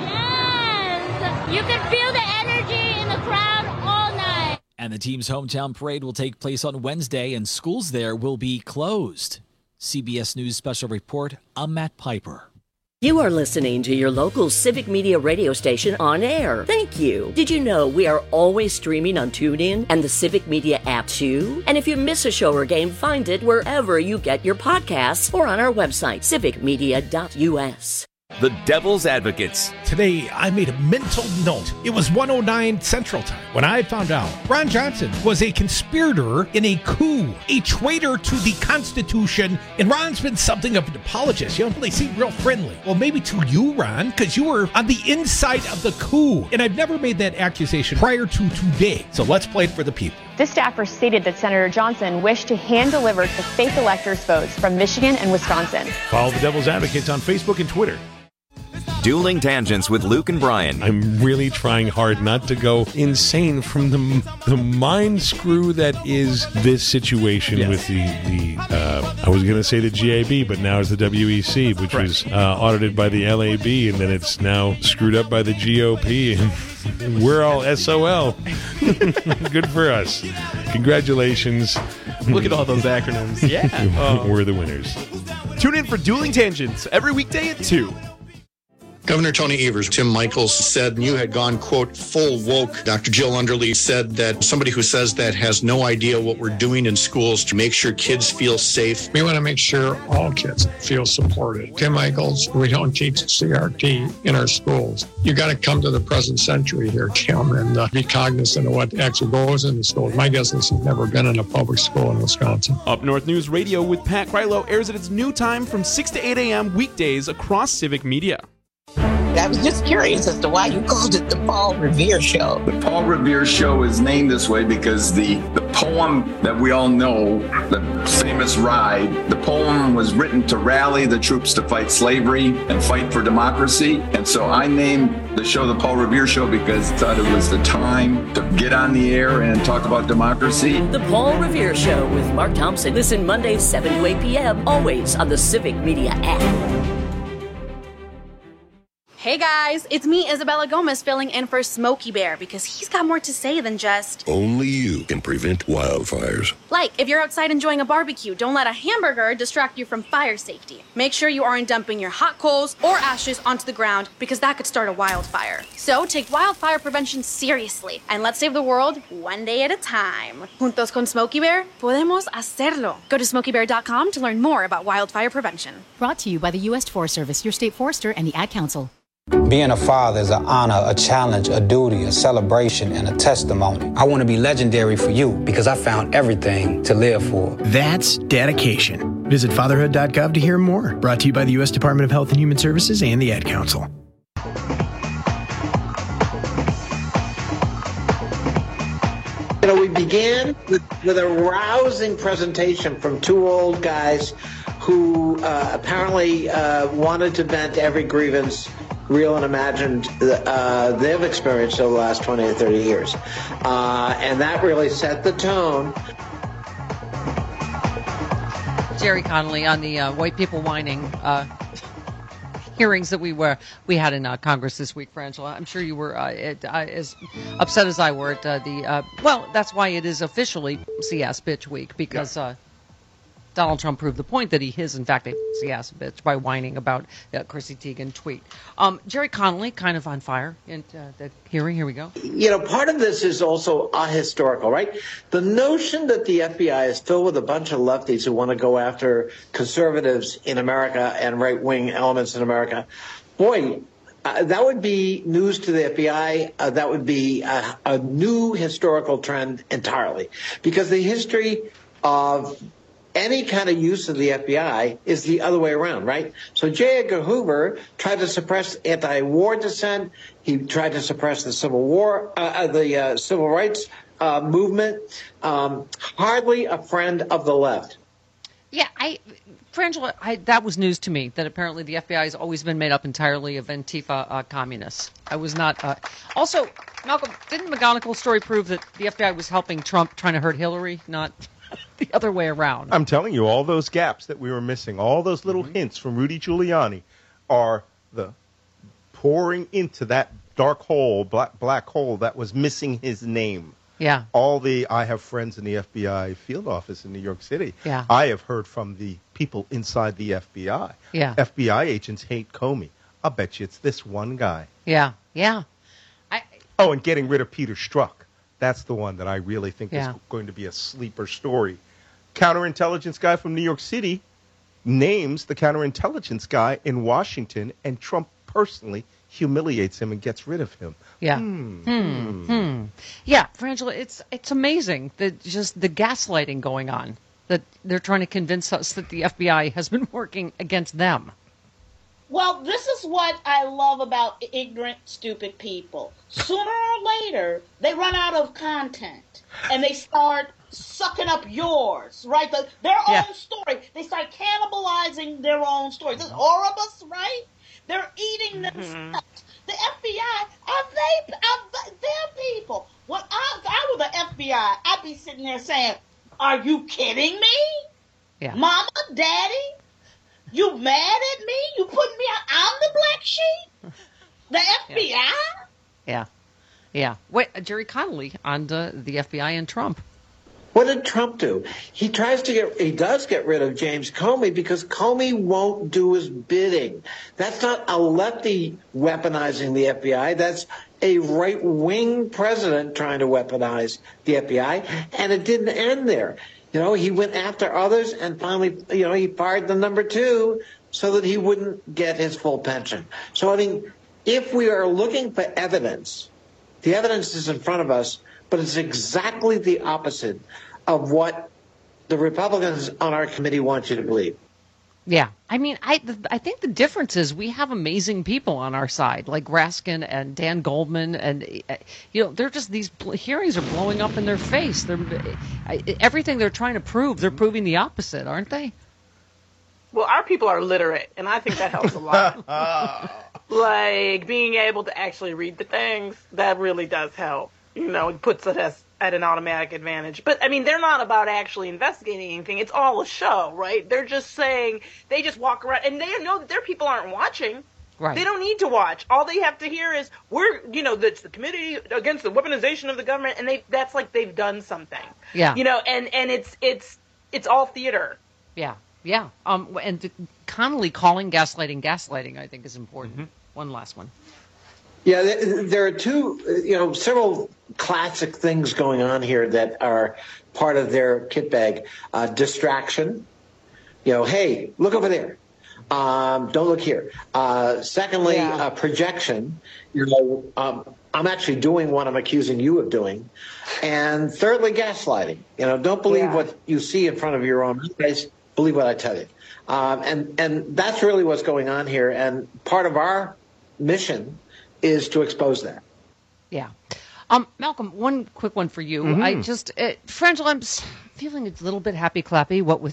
Yes. You could feel the energy in the crowd all night. And the team's hometown parade will take place on Wednesday, and schools there will be closed. C B S News special report, I'm Matt Piper. You are listening to your local Civic Media radio station on air. Thank you. Did you know we are always streaming on TuneIn and the Civic Media app too? And if you miss a show or game, find it wherever you get your podcasts or on our website, civic media dot U S. The Devil's Advocates. Today, I made a mental note. It was one oh nine Central Time when I found out Ron Johnson was a conspirator in a coup, a traitor to the Constitution, and Ron's been something of an apologist. You know, they seem real friendly. Well, maybe to you, Ron, because you were on the inside of the coup, and I've never made that accusation prior to today. So let's play it for the people. This staffer stated that Senator Johnson wished to hand-deliver the fake electors' votes from Michigan and Wisconsin. Follow the Devil's Advocates on Facebook and Twitter. Dueling Tangents with Luke and Brian. I'm really trying hard not to go insane from the the mind screw that is this situation yes. with the, the uh, I was going to say the G A B, but now it's the W E C, which right. was uh, audited by the L A B, and then it's now screwed up by the G O P, and we're all S O L. Good for us. Congratulations. Look at all those acronyms. Yeah. uh, we're the winners. Tune in for Dueling Tangents every weekday at two. Governor Tony Evers, Tim Michaels said you had gone, quote, full woke. Doctor Jill Underly said that somebody who says that has no idea what we're doing in schools to make sure kids feel safe. We want to make sure all kids feel supported. Tim Michaels, we don't teach C R T in our schools. You got to come to the present century here, Tim, and uh, be cognizant of what actually goes in the schools. My guess is he's never been in a public school in Wisconsin. Up North News Radio with Pat Krylo airs at its new time from six to eight a.m. weekdays across Civic Media. I was just curious as to why you called it the Paul Revere Show. The Paul Revere Show is named this way because the, the poem that we all know, the famous Ride, the poem was written to rally the troops to fight slavery and fight for democracy. And so I named the show the Paul Revere Show because I thought it was the time to get on the air and talk about democracy. The Paul Revere Show with Mark Thompson. Listen Mondays, seven to eight p.m., always on the Civic Media app. Hey guys, it's me, Isabella Gomez, filling in for Smokey Bear because he's got more to say than just... Only you can prevent wildfires. Like, if you're outside enjoying a barbecue, don't let a hamburger distract you from fire safety. Make sure you aren't dumping your hot coals or ashes onto the ground because that could start a wildfire. So take wildfire prevention seriously and let's save the world one day at a time. Juntos con Smokey Bear, podemos hacerlo. Go to smokey bear dot com to learn more about wildfire prevention. Brought to you by the U S Forest Service, your state forester, and the Ad Council. Being a father is an honor, a challenge, a duty, a celebration, and a testimony. I want to be legendary for you because I found everything to live for. That's dedication. Visit fatherhood dot gov to hear more. Brought to you by the U S Department of Health and Human Services and the Ad Council. You know, we began with, with a rousing presentation from two old guys who uh, apparently uh, wanted to vent every grievance, real and imagined, uh, they've experienced over the last twenty or thirty years. Uh, and that really set the tone. Jerry Connolly on the uh, white people whining uh, hearings that we were we had in uh, Congress this week, Frangela. I'm sure you were uh, it, uh, as upset as I were at uh, the. Uh, well, that's why it is officially C S Bitch Week, because uh, Donald Trump proved the point that he is, in fact, a C S bitch by whining about uh, Chrissy Teigen tweet. Um, Jerry Connolly, kind of on fire in uh, the hearing. Here we go. You know, part of this is also ahistorical, right? The notion that the F B I is filled with a bunch of lefties who want to go after conservatives in America and right-wing elements in America, boy, uh, that would be news to the F B I. Uh, that would be a, a new historical trend entirely, because the history of any kind of use of the F B I is the other way around, right? So J. Edgar Hoover tried to suppress anti-war dissent. He tried to suppress the Civil War, uh, the uh, Civil Rights uh, movement. Um, hardly a friend of the left. Yeah, I, Frangela, I, that was news to me, that apparently the F B I has always been made up entirely of Antifa uh, communists. I was not. Uh, also, Malcolm, didn't McGonigal's story prove that the F B I was helping Trump trying to hurt Hillary, not the other way around? I'm telling you, all those gaps that we were missing, all those little mm-hmm. hints from Rudy Giuliani are the pouring into that dark hole, black, black hole that was missing his name. Yeah. All the, I have friends in the F B I field office in New York City. Yeah. I have heard from the people inside the F B I. Yeah. F B I agents hate Comey. I'll bet you it's this one guy. Yeah. Yeah. I, oh, and getting rid of Peter Strzok. That's the one that I really think yeah. is going to be a sleeper story. Counterintelligence guy from New York City names the counterintelligence guy in Washington, and Trump personally humiliates him and gets rid of him. Yeah. Hmm. Hmm. Hmm. Yeah, Frangela, it's it's amazing that just the gaslighting going on, that they're trying to convince us that the F B I has been working against them. Well, this is what I love about ignorant, stupid people. Sooner or later, they run out of content, and they start sucking up yours, right? The, their yeah. own story. They start cannibalizing their own story. This is Oribus, right? They're eating themselves. Mm-hmm. The F B I are they are their people. When I, if I were the F B I, I'd be sitting there saying, "Are you kidding me, yeah. Mama, Daddy? You mad at me? You putting me out? I'm the black sheep? The F B I?" Yeah. Yeah. Wait, uh, Jerry Connolly on the, the F B I and Trump. What did Trump do? He tries to get, he does get rid of James Comey because Comey won't do his bidding. That's not a lefty weaponizing the F B I. That's a right-wing president trying to weaponize the F B I. And it didn't end there. You know, he went after others and finally, you know, he fired the number two so that he wouldn't get his full pension. So, I mean, if we are looking for evidence, the evidence is in front of us, but it's exactly the opposite of what the Republicans on our committee want you to believe. Yeah. I mean, I I think the difference is we have amazing people on our side, like Raskin and Dan Goldman. And, you know, they're just, these hearings are blowing up in their face. They're everything they're trying to prove, they're proving the opposite, aren't they? Well, our people are literate, and I think that helps a lot. Like, being able to actually read the things, that really does help. You know, it puts us at an automatic advantage. But, I mean, they're not about actually investigating anything. It's all a show, right? They're just saying, they just walk around, and they know that their people aren't watching. Right. They don't need to watch. All they have to hear is, we're, you know, that's the Committee Against the Weaponization of the Government, and they that's like they've done something. Yeah. You know, and, and it's it's it's all theater. Yeah, yeah. Um, and Connolly calling gaslighting gaslighting, I think, is important. Mm-hmm. One last one. Yeah, there are two, you know, several classic things going on here that are part of their kit bag. Uh, distraction. You know, hey, look over there. Um, don't look here. Uh, secondly, yeah. uh, projection. You know, um, I'm actually doing what I'm accusing you of doing. And thirdly, gaslighting. You know, don't believe yeah. what you see in front of your own eyes. Believe what I tell you. Um, and, and that's really what's going on here. And part of our mission is to expose that. Yeah. Um, Malcolm, one quick one for you. Mm-hmm. I just, uh, Frangela, I'm feeling a little bit happy-clappy, what with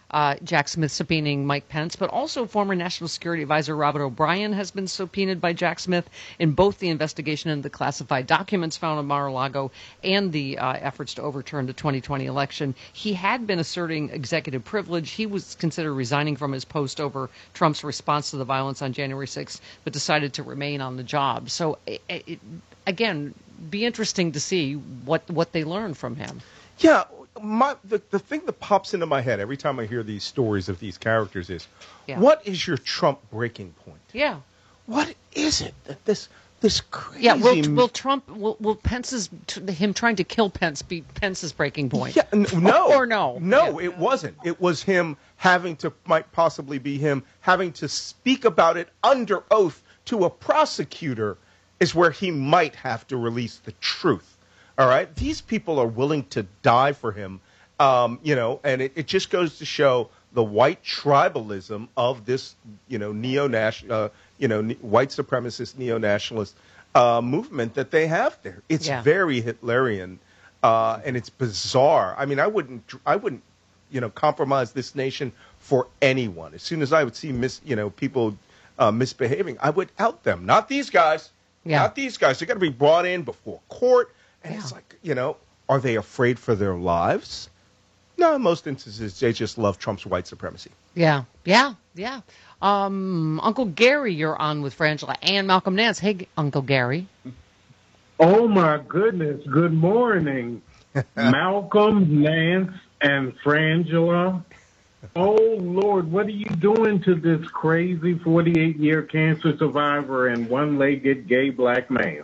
Uh, Jack Smith subpoenaing Mike Pence, but also former National Security Advisor Robert O'Brien has been subpoenaed by Jack Smith in both the investigation into the classified documents found in Mar-a-Lago and the uh, efforts to overturn the twenty twenty election. He had been asserting executive privilege. He was considered resigning from his post over Trump's response to the violence on January sixth, but decided to remain on the job. So, it, it, again, be interesting to see what, what they learn from him. Yeah. My, the, the thing that pops into my head every time I hear these stories of these characters is, yeah. what is your Trump breaking point? Yeah. What is it that this this crazy? Yeah. Will, will Trump? Will, will Pence's him trying to kill Pence be Pence's breaking point? Yeah. N- no. or no? No, yeah. it wasn't. It was him having to, might possibly be him having to speak about it under oath to a prosecutor, is where he might have to release the truth. All right, these people are willing to die for him, um, you know, and it, it just goes to show the white tribalism of this, you know, neo-national, uh, you know, ne- white supremacist neo-nationalist uh, movement that they have there. It's yeah. very Hitlerian, uh, and it's bizarre. I mean, I wouldn't, I wouldn't, you know, compromise this nation for anyone. As soon as I would see, mis, you know, people uh, misbehaving, I would out them. Not these guys. Yeah. Not these guys. They're going to be brought in before court. And yeah. it's like, you know, are they afraid for their lives? No, in most instances, they just love Trump's white supremacy. Yeah, yeah, yeah. Um, Uncle Gary, you're on with Frangela and Malcolm Nance. Hey, Uncle Gary. Oh, my goodness. Good morning, Malcolm, Nance, and Frangela. Oh, Lord, what are you doing to this crazy forty-eight-year cancer survivor and one-legged gay black man?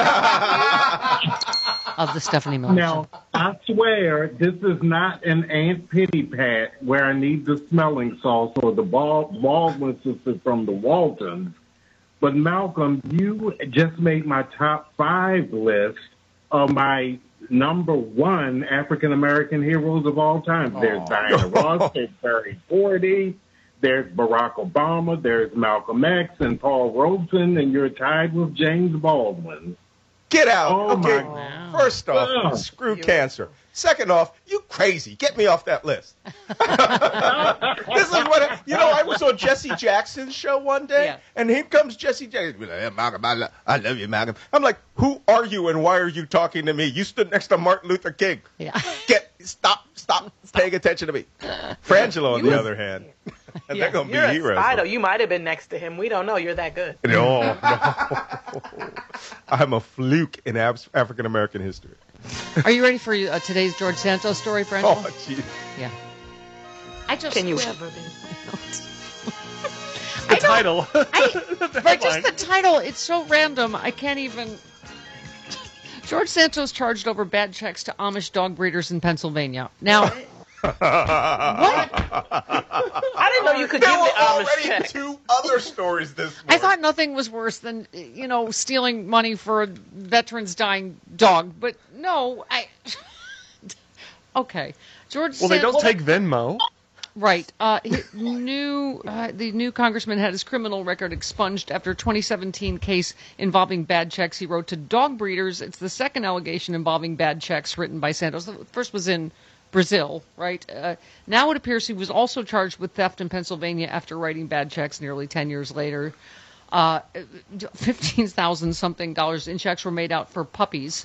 Of the Stephanie Miller Now, I swear this is not an Aunt Pity Pat where I need the smelling salts or the Baldwin sisters from the Waltons. But, Malcolm, you just made my top five list of my number one African-American heroes of all time. Oh. There's Diana Ross, there's Barry Gordy, there's Barack Obama, there's Malcolm X and Paul Robeson, and you're tied with James Baldwin. Get out. Oh, okay, my. First off, Oh. screw cancer. Second off, you crazy. Get me off that list. This is what, you know, I was on Jesse Jackson's show one day, Yeah. and here comes Jesse Jackson. Hey, Malcolm, I love, I love you, Malcolm. I'm like, who are you and why are you talking to me? You stood next to Martin Luther King. Yeah. Get, stop, stop, paying attention to me. Frangela, on You the was- other hand, and Yeah, they're going to you're be a heroes. spy, though. You might have been next to him. We don't know. You're that good. No, no. I'm a fluke in Af- African-American history. Are you ready for uh, today's George Santos story, Frangela? Oh, jeez. Yeah. I just Can you uh, ever be? I don't- Title. I, The right, just headline. the title. It's so random. I can't even. George Santos charged over bad checks to Amish dog breeders in Pennsylvania. Now, I didn't know you could There give were the Amish already checks. two other stories this morning. I thought nothing was worse than, you know, stealing money for a veteran's dying dog. But no, I. Okay, George. Well, they Santos- don't take Venmo. Right. Uh, he- new, uh, the new congressman had his criminal record expunged after a twenty seventeen case involving bad checks he wrote to dog breeders. It's the second allegation involving bad checks written by Santos. The first was in Brazil, right? Uh, now it appears he was also charged with theft in Pennsylvania after writing bad checks nearly ten years later. Uh, fifteen thousand something dollars in checks were made out for puppies.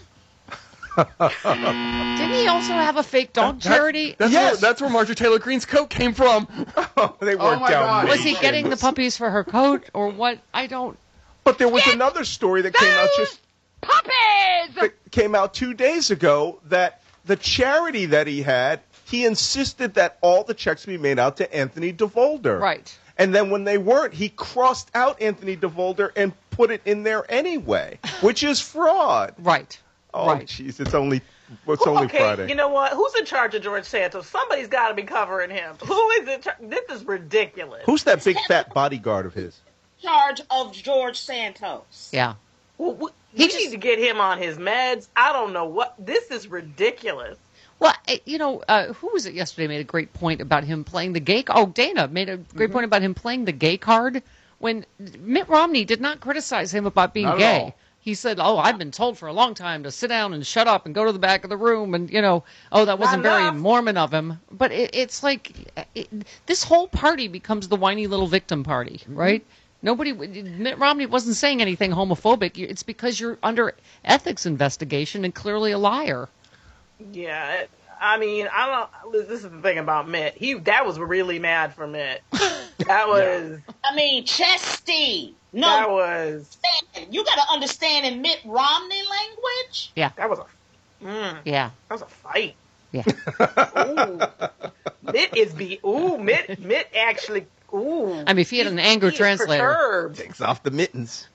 Didn't he also have a fake dog charity? That's, Yes. where, that's where Marjorie Taylor Greene's coat came from. They Oh weren't my down. God. Was he getting the puppies for her coat or what? I don't. But there was another story that came out just Puppies! that came out two days ago that the charity that he had, he insisted that all the checks be made out to Anthony DeVolder. Right. And then when they weren't, he crossed out Anthony DeVolder and put it in there anyway, which is fraud. Right. Oh, Right. jeez, it's only it's only okay, Friday. you know what? Who's in charge of George Santos? Somebody's got to be covering him. Who is in charge? This is ridiculous. Who's that big fat bodyguard of his? Charge of George Santos. Yeah. Well, we we need to get him on his meds. I don't know what. This is ridiculous. Well, eh, you know, uh, who was it yesterday made a great point about him playing the gay Oh, Dana made a great Mm-hmm. point about him playing the gay card when Mitt Romney did not criticize him about being Not at gay. all. he said, oh, I've been told for a long time to sit down and shut up and go to the back of the room. And, you know, oh, that wasn't Not very enough. Mormon of him. But it, it's like it, this whole party becomes the whiny little victim party, right? Nobody, Mitt Romney wasn't saying anything homophobic. It's because you're under ethics investigation and clearly a liar. Yeah, it, I mean, I don't. This is the thing about Mitt. He that was really mad for Mitt. That was. I mean, Chesty. No, that was. You got to understand in Mitt Romney language. Yeah, that was a. Mm, yeah, that was a fight. Yeah. Ooh, Mitt is be. Ooh, Mitt. Mitt actually. Ooh. I mean, if he had an anger he translator, perturbed. Takes off the mittens,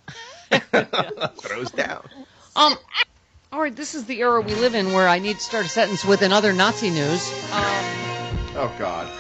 throws down. Um. All right, this is the era we live in where I need to start a sentence with in other Nazi news. Um, oh, God.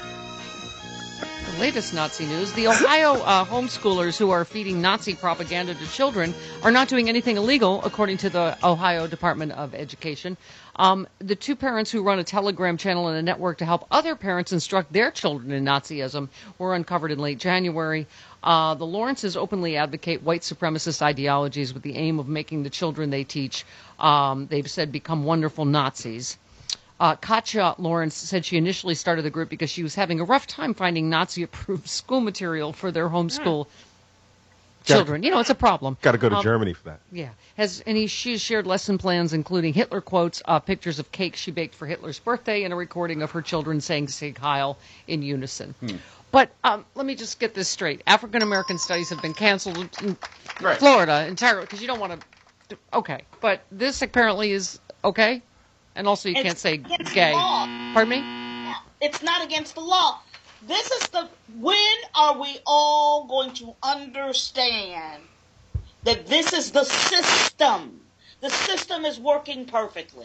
The latest Nazi news. The Ohio uh, homeschoolers who are feeding Nazi propaganda to children are not doing anything illegal, according to the Ohio Department of Education. Um, the two parents who run a Telegram channel and a network to help other parents instruct their children in Nazism were uncovered in late January. Uh, the Lawrences openly advocate white supremacist ideologies with the aim of making the children they teach, um, they've said, become wonderful Nazis. Uh, Katja Lawrence said she initially started the group because she was having a rough time finding Nazi-approved school material for their homeschool children. You know, it's a problem. Got to go to Um, Germany for that. Yeah. Has and he, she has shared lesson plans, including Hitler quotes, uh, pictures of cake she baked for Hitler's birthday, and a recording of her children saying Sieg Heil in unison. Hmm. But um, let me just get this straight. African-American studies have been canceled in Right. Florida entirely because you don't want to... Okay. But this apparently is okay? And also you It's can't say against gay. the law. Pardon me? It's not against the law. This is the. When are we all going to understand that this is the system? The system is working perfectly.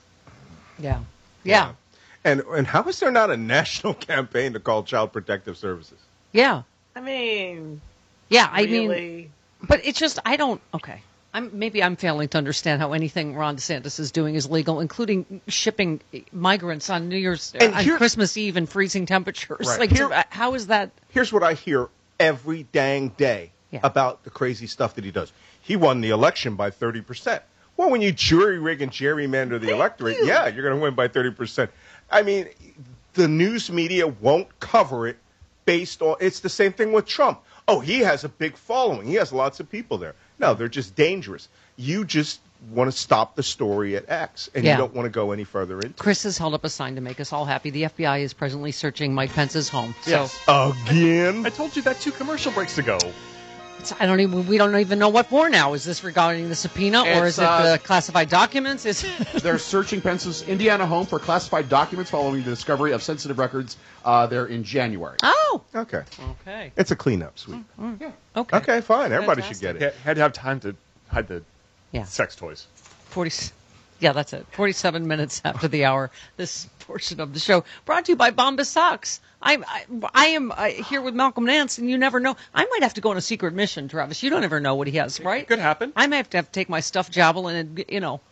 Yeah. Yeah. And and how is there not a national campaign to call Child Protective Services? Yeah. I mean. Yeah, I really? mean... But it's just, I don't... Okay. I'm, maybe I'm failing to understand how anything Ron DeSantis is doing is legal, including shipping migrants on New Year's, And on here- Christmas Eve in freezing temperatures. Right. Like, Here- how is that? Here's what I hear every dang day Yeah. about the crazy stuff that he does. He won the election by thirty percent. Well, when you jury rig and gerrymander the electorate, yeah, you're going to win by thirty percent. I mean, the news media won't cover it based on, it's the same thing with Trump. Oh, he has a big following. He has lots of people there. No, they're just dangerous. You just want to stop the story at X, and Yeah. you don't want to go any further into Chris has held up a sign to make us all happy. The F B I is presently searching Mike Pence's home. Yes. So Again? I told you that two commercial breaks ago. it's, I don't even. We don't even know what for now. Is this regarding the subpoena, or It's, is it uh, the classified documents? Is They're searching Pence's Indiana home for classified documents following the discovery of sensitive records uh, there in January. oh, Okay. okay, It's a cleanup, sweet. Yeah. okay, Okay, fine. Everybody should Fantastic. get it. Had to have time to hide the Yeah. sex toys. Forty. Yeah, that's it. Forty-seven minutes after the hour. This portion of the show brought to you by Bombas Socks. I'm I, I am uh, here with Malcolm Nance, and you never know. I might have to go on a secret mission, Travis. You don't ever know what he has, right? Could happen. I might have to, have to take my stuffed javelin and you know,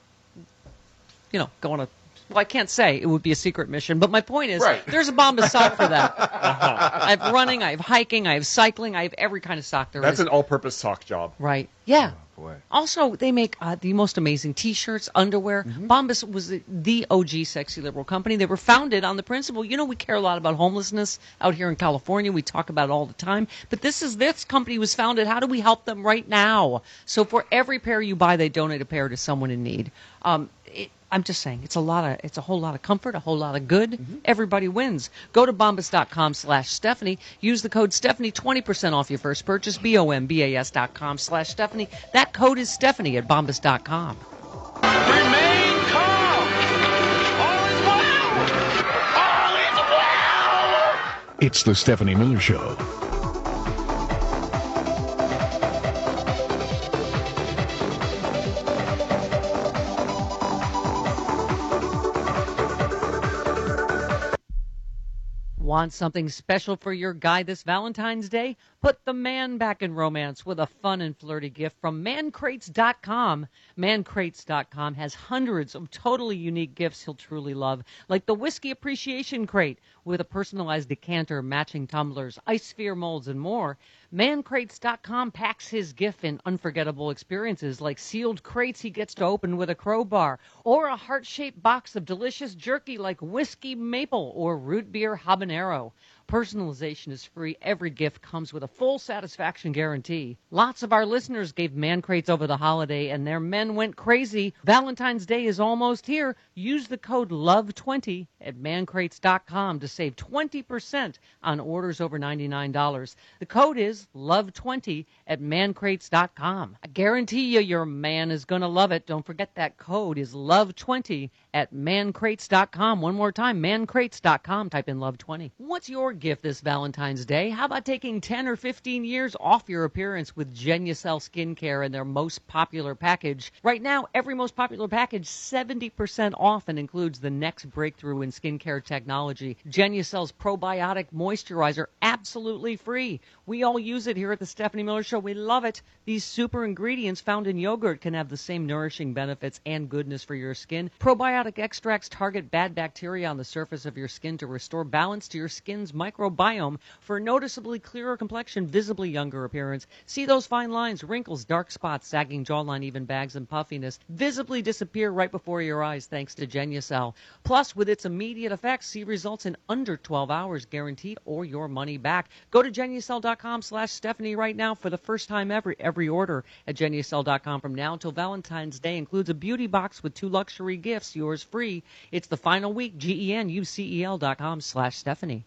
you know, go on a. Well, I can't say it would be a secret mission, but my point is, Right. there's a Bombas sock for that. I have running, I have hiking, I have cycling, I have every kind of sock there That's is. an all-purpose sock job. Right. Yeah. Boy. Also, they make uh, the most amazing T-shirts, underwear. Mm-hmm. Bombas was the, the O G sexy liberal company. They were founded on the principle, you know, we care a lot about homelessness out here in California. We talk about it all the time. But this is this company was founded. How do we help them right now? So for every pair you buy, they donate a pair to someone in need. Um, it, I'm just saying, it's a lot of, it's a whole lot of comfort, a whole lot of good. Mm-hmm. Everybody wins. Go to bombas.com slash Stephanie. Use the code Stephanie, twenty percent off your first purchase. B O M B A S dot com slash Stephanie. That code is Stephanie at bombas dot com. Remain calm. All is well. All is well. It's the Stephanie Miller Show. Want something special for your guy this Valentine's Day? Put the man back in romance with a fun and flirty gift from man crates dot com. man crates dot com has hundreds of totally unique gifts he'll truly love, like the Whiskey Appreciation Crate with a personalized decanter, matching tumblers, ice sphere molds, and more. man crates dot com packs his gift in unforgettable experiences like sealed crates he gets to open with a crowbar, or a heart-shaped box of delicious jerky like whiskey maple or root beer habanero. Personalization is free. Every gift comes with a full satisfaction guarantee. Lots of our listeners gave man crates over the holiday, and their men went crazy. Valentine's Day is almost here. Use the code love twenty at man crates dot com to save twenty percent on orders over ninety-nine dollars. The code is love twenty at man crates dot com. I guarantee you your man is going to love it. Don't forget that code is love twenty at man crates dot com. One more time, man crates dot com. Type in love twenty. What's your gift this Valentine's Day? How about taking ten or fifteen years off your appearance with Genucel Skincare and their most popular package? Right now, every most popular package, seventy percent off, and includes the next breakthrough in skincare technology. Genucel's probiotic moisturizer, absolutely free. We all use it here at the Stephanie Miller Show. We love it. These super ingredients found in yogurt can have the same nourishing benefits and goodness for your skin. Probiotic extracts target bad bacteria on the surface of your skin to restore balance to your skin's microbiome for a noticeably clearer complexion, visibly younger appearance. See those fine lines, wrinkles, dark spots, sagging jawline, even bags and puffiness visibly disappear right before your eyes thanks to Genucel. Plus, with its immediate effects, see results in under twelve hours guaranteed or your money back. Go to Genucel dot com slash Stephanie right now for the first time ever. Every order at Genucel dot com from now until Valentine's Day includes a beauty box with two luxury gifts, yours free. It's the final week. G E N U C E L dot com slash Stephanie.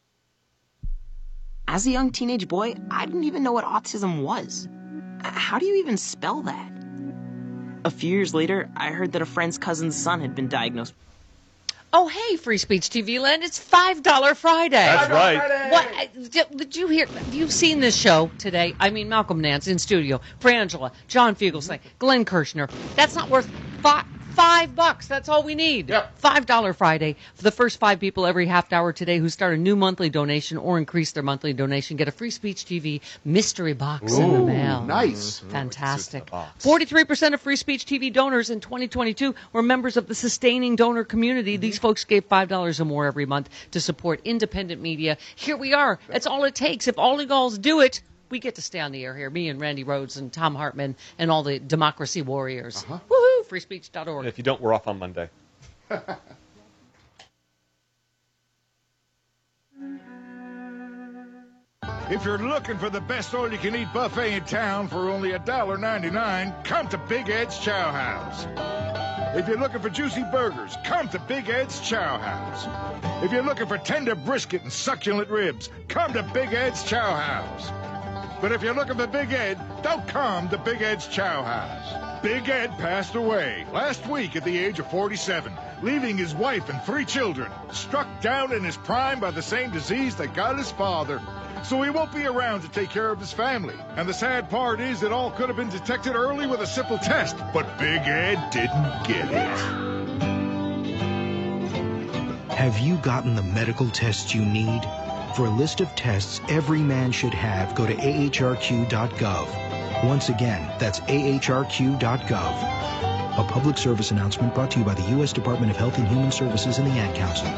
As a young teenage boy, I didn't even know what autism was. How do you even spell that? A few years later, I heard that a friend's cousin's son had been diagnosed. Oh, hey, Free Speech T V Land, it's five dollar Friday. That's right. Friday. What, did you hear, have you seen this show today? I mean, Malcolm Nance in studio, Frangela, John Fugelsang, Glenn Kirshner. That's not worth five, five bucks. That's all we need. Yep. five dollar Friday. For the first five people every half hour today who start a new monthly donation or increase their monthly donation, get a Free Speech T V mystery box Ooh, in the mail. nice. Fantastic. forty-three percent of Free Speech T V donors in twenty twenty-two were members of the sustaining donor community. Mm-hmm. These folks gave five dollars or more every month to support independent media. Here we are. That's all it takes. If all you girls do it, we get to stay on the air here. Me and Randy Rhodes and Tom Hartman and all the democracy warriors. Uh-huh. Woohoo! free speech dot org. And if you don't, we're off on Monday. If you're looking for the best all-you-can-eat buffet in town for only one dollar ninety-nine, come to Big Ed's Chow House. If you're looking for juicy burgers, come to Big Ed's Chow House. If you're looking for tender brisket and succulent ribs, come to Big Ed's Chow House. But if you're looking for Big Ed, don't come to Big Ed's Chow House. Big Ed passed away last week at the age of forty-seven, leaving his wife and three children, struck down in his prime by the same disease that got his father. So he won't be around to take care of his family. And the sad part is it all could have been detected early with a simple test, but Big Ed didn't get it. Have you gotten the medical tests you need? For a list of tests every man should have, go to A H R Q dot gov. Once again, that's A H R Q dot gov. A public service announcement brought to you by the U S Department of Health and Human Services and the Ad Council.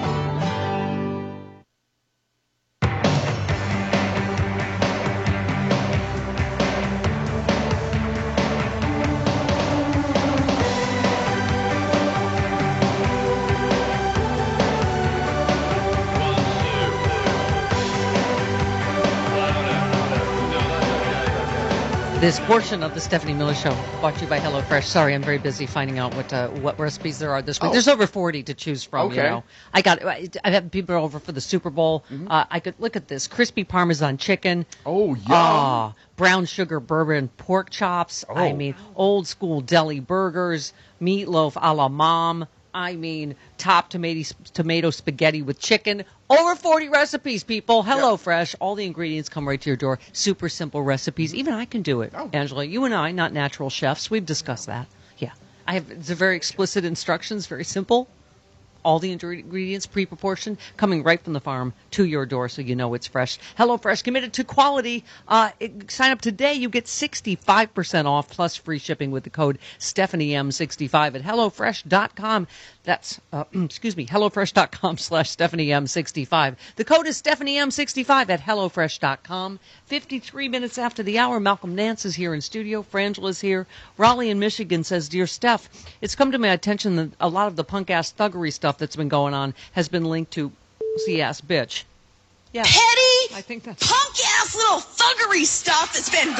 This portion of the Stephanie Miller Show brought to you by HelloFresh. Sorry, I'm very busy finding out what uh, what recipes there are this week. Oh. There's over forty to choose from. Okay. You know, I got I have people over for the Super Bowl. Mm-hmm. Uh, I could look at this crispy Parmesan chicken. Oh, yum. Ah, brown sugar bourbon pork chops. Oh. I mean, old school deli burgers, meatloaf a la mom. I mean, top tomato tomato spaghetti with chicken. Over forty recipes, people. HelloFresh. All the ingredients come right to your door. Super simple recipes. Even I can do it. Oh. Angela, you and I, not natural chefs. We've discussed that. Yeah. I have it's a very explicit instructions, very simple. All the ingredients pre-proportioned, coming right from the farm to your door, so you know it's fresh. HelloFresh, committed to quality. Uh, it, sign up today. You get sixty-five percent off plus free shipping with the code Stephanie M sixty-five at HelloFresh dot com. That's, uh, excuse me, HelloFresh dot com slash Stephanie M sixty-five. The code is Stephanie M sixty-five at HelloFresh dot com. fifty-three minutes after the hour, Malcolm Nance is here in studio. Frangela's here. Raleigh in Michigan says, Dear Steph, it's come to my attention that a lot of the punk-ass thuggery stuff that's been going on has been linked to pussy-ass bitch. Yeah. Petty, I think that's punk-ass little thuggery stuff that's been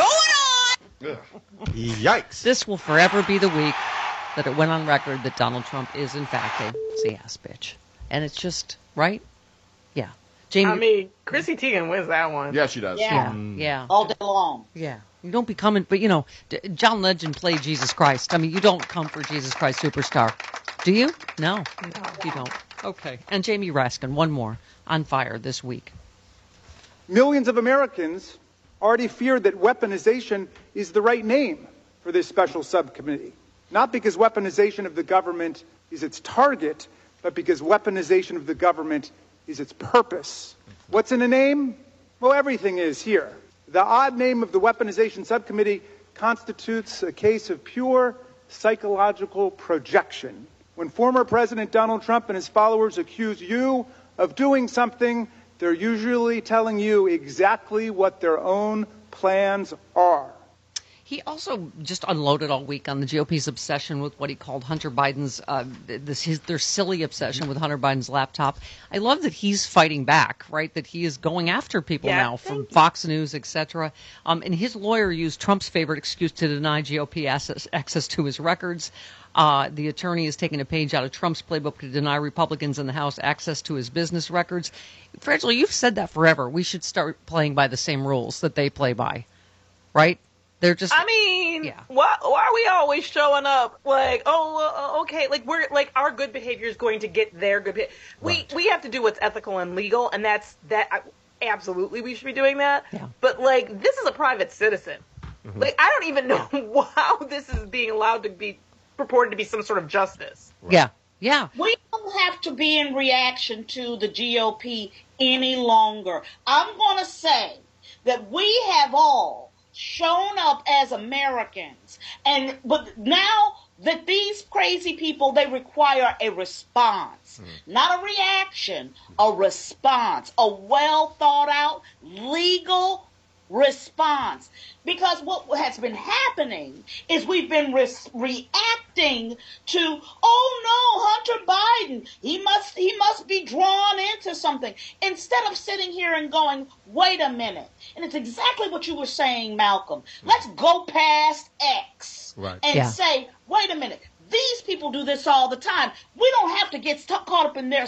going on. Yikes. This will forever be the week that it went on record that Donald Trump is, in fact, a pussy-ass bitch. And it's just, right? Yeah. Jamie, I mean, Chrissy Teigen wins that one. Yeah, she does. Yeah, Mm. yeah. All day long. Yeah. You don't be coming, but, you know, D- John Legend played Jesus Christ. I mean, you don't come for Jesus Christ Superstar. Do you? No, no. You don't. Okay. And Jamie Raskin, one more, on fire this week. Millions of Americans already fear that weaponization is the right name for this special subcommittee. Not because weaponization of the government is its target, but because weaponization of the government is its purpose. What's in a name? Well, everything is here. The odd name of the weaponization subcommittee constitutes a case of pure psychological projection. When former President Donald Trump and his followers accuse you of doing something, they're usually telling you exactly what their own plans are. He also just unloaded all week on the G O P's obsession with what he called Hunter Biden's, uh, this his, their silly obsession with Hunter Biden's laptop. I love that he's fighting back, right? That he is going after people Yeah, now from Fox News, et cetera. Um, and his lawyer used Trump's favorite excuse to deny G O P access, access to his records. Uh, the attorney is taking a page out of Trump's playbook to deny Republicans in the House access to his business records. Frangela, you've said that forever. We should start playing by the same rules that they play by, right? They're just. I mean, yeah. why why are we always showing up like, oh, uh, okay, like we're like our good behavior is going to get their good behavior. We Right. we have to do what's ethical and legal, and that's that. I, absolutely, we should be doing that. Yeah. But like, this is a private citizen. Mm-hmm. Like, I don't even know how this is being allowed to be purported to be some sort of justice. Yeah. Yeah. We don't have to be in reaction to the G O P any longer. I'm going to say that we have all shown up as Americans, and but now that these crazy people, they require a response, mm. not a reaction, a response, a well thought out legal response. Because what has been happening is we've been re- reacting to, oh no, Hunter Biden, he must he must be drawn into something, instead of sitting here and going, wait a minute. And it's exactly what you were saying, Malcolm. Let's go past X Right. and Yeah. say, wait a minute. These people do this all the time. We don't have to get st- caught up in their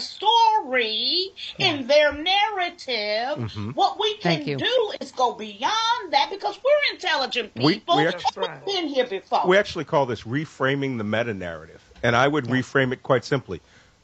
story, in their narrative. Mm-hmm. What we Thank can you. do is go beyond that, because we're intelligent We- people. we We've actually- been here before. We actually call this reframing the meta narrative, and I would reframe it quite simply: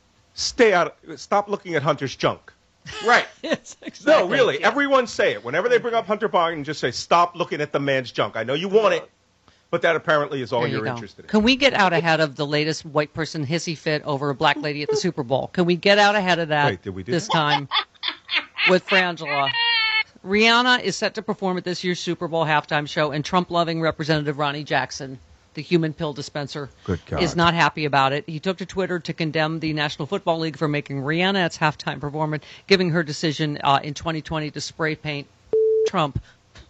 stay out, stop looking at Hunter's junk. Right? Yes, exactly. No, really. Everyone say it whenever they bring up Hunter Biden. Just say, "Stop looking at the man's junk." I know you want it, but that apparently is all There you you're go. interested in. Can we get out ahead of the latest white person hissy fit over a black lady at the Super Bowl? Can we get out ahead of that Wait, did we do this that? time with Frangela? Rihanna is set to perform at this year's Super Bowl halftime show, and Trump-loving Representative Ronnie Jackson, the human pill dispenser, Good God. is not happy about it. He took to Twitter to condemn the National Football League for making Rihanna its halftime performer, giving her decision uh, in twenty twenty to spray paint Trump.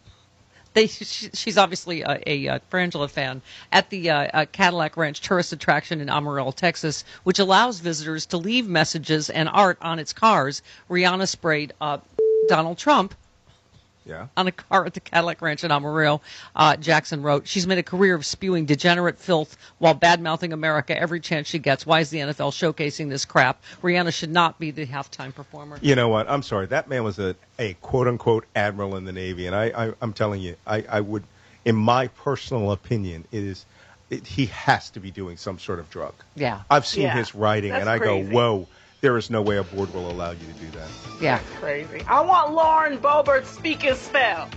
They, she, she's obviously a, a, a Frangela fan at the uh, uh, Cadillac Ranch tourist attraction in Amarillo, Texas, which allows visitors to leave messages and art on its cars. Rihanna sprayed uh, Donald Trump Yeah. on a car at the Cadillac Ranch in Amarillo. Uh, Jackson wrote, she's made a career of spewing degenerate filth while bad-mouthing America every chance she gets. Why is the N F L showcasing this crap? Rihanna should not be the halftime performer. You know what? I'm sorry. That man was a, a quote-unquote admiral in the Navy, and I, I, I'm telling you, I, I would, in my personal opinion, it is it, he has to be doing some sort of drug. Yeah. I've seen Yeah. his writing, That's and I crazy. go, whoa, there is no way a board will allow you to do that. Yeah. Crazy. I want Lauren Boebert speaking spell.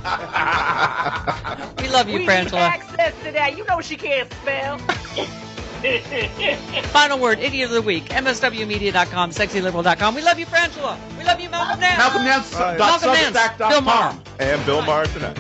We love you, we Frangela. need access to that. You know she can't spell. Final word, idiot of the week, M S W media dot com, sexy liberal dot com. We love you, Frangela. We love you, Malcolm Nance. Malcolm Nance. Right. Malcolm Nance. Bill Maher. And Bill Maher tonight.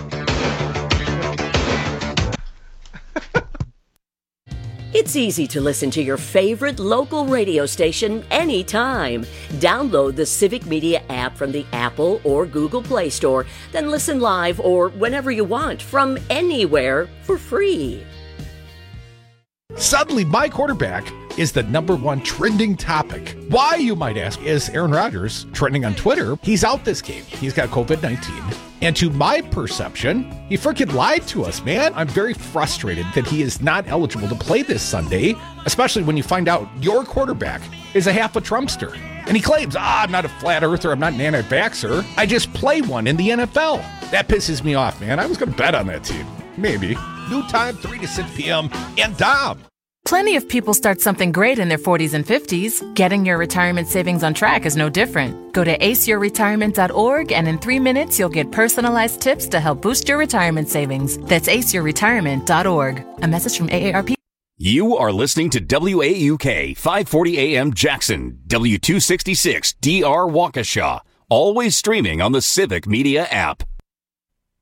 It's easy to listen to your favorite local radio station anytime. Download the Civic Media app from the Apple or Google Play Store, then listen live or whenever you want from anywhere for free. Suddenly, my quarterback is the number one trending topic. Why, you might ask, is Aaron Rodgers trending on Twitter? He's out this game. He's got covid nineteen. And to my perception, he freaking lied to us, man. I'm very frustrated that he is not eligible to play this Sunday, especially when you find out your quarterback is a half a Trumpster. And he claims, ah, I'm not a flat earther, I'm not an anti-vaxxer. I just play one in the N F L. That pisses me off, man. I was going to bet on that team. Maybe. New time, three to six p.m. and Dom. Plenty of people start something great in their forties and fifties. Getting your retirement savings on track is no different. Go to ace your retirement dot org and in three minutes you'll get personalized tips to help boost your retirement savings. That's ace your retirement dot org. A message from A A R P. You are listening to W A U K five forty A M Jackson, W two sixty-six D R Waukesha. Always streaming on the Civic Media app.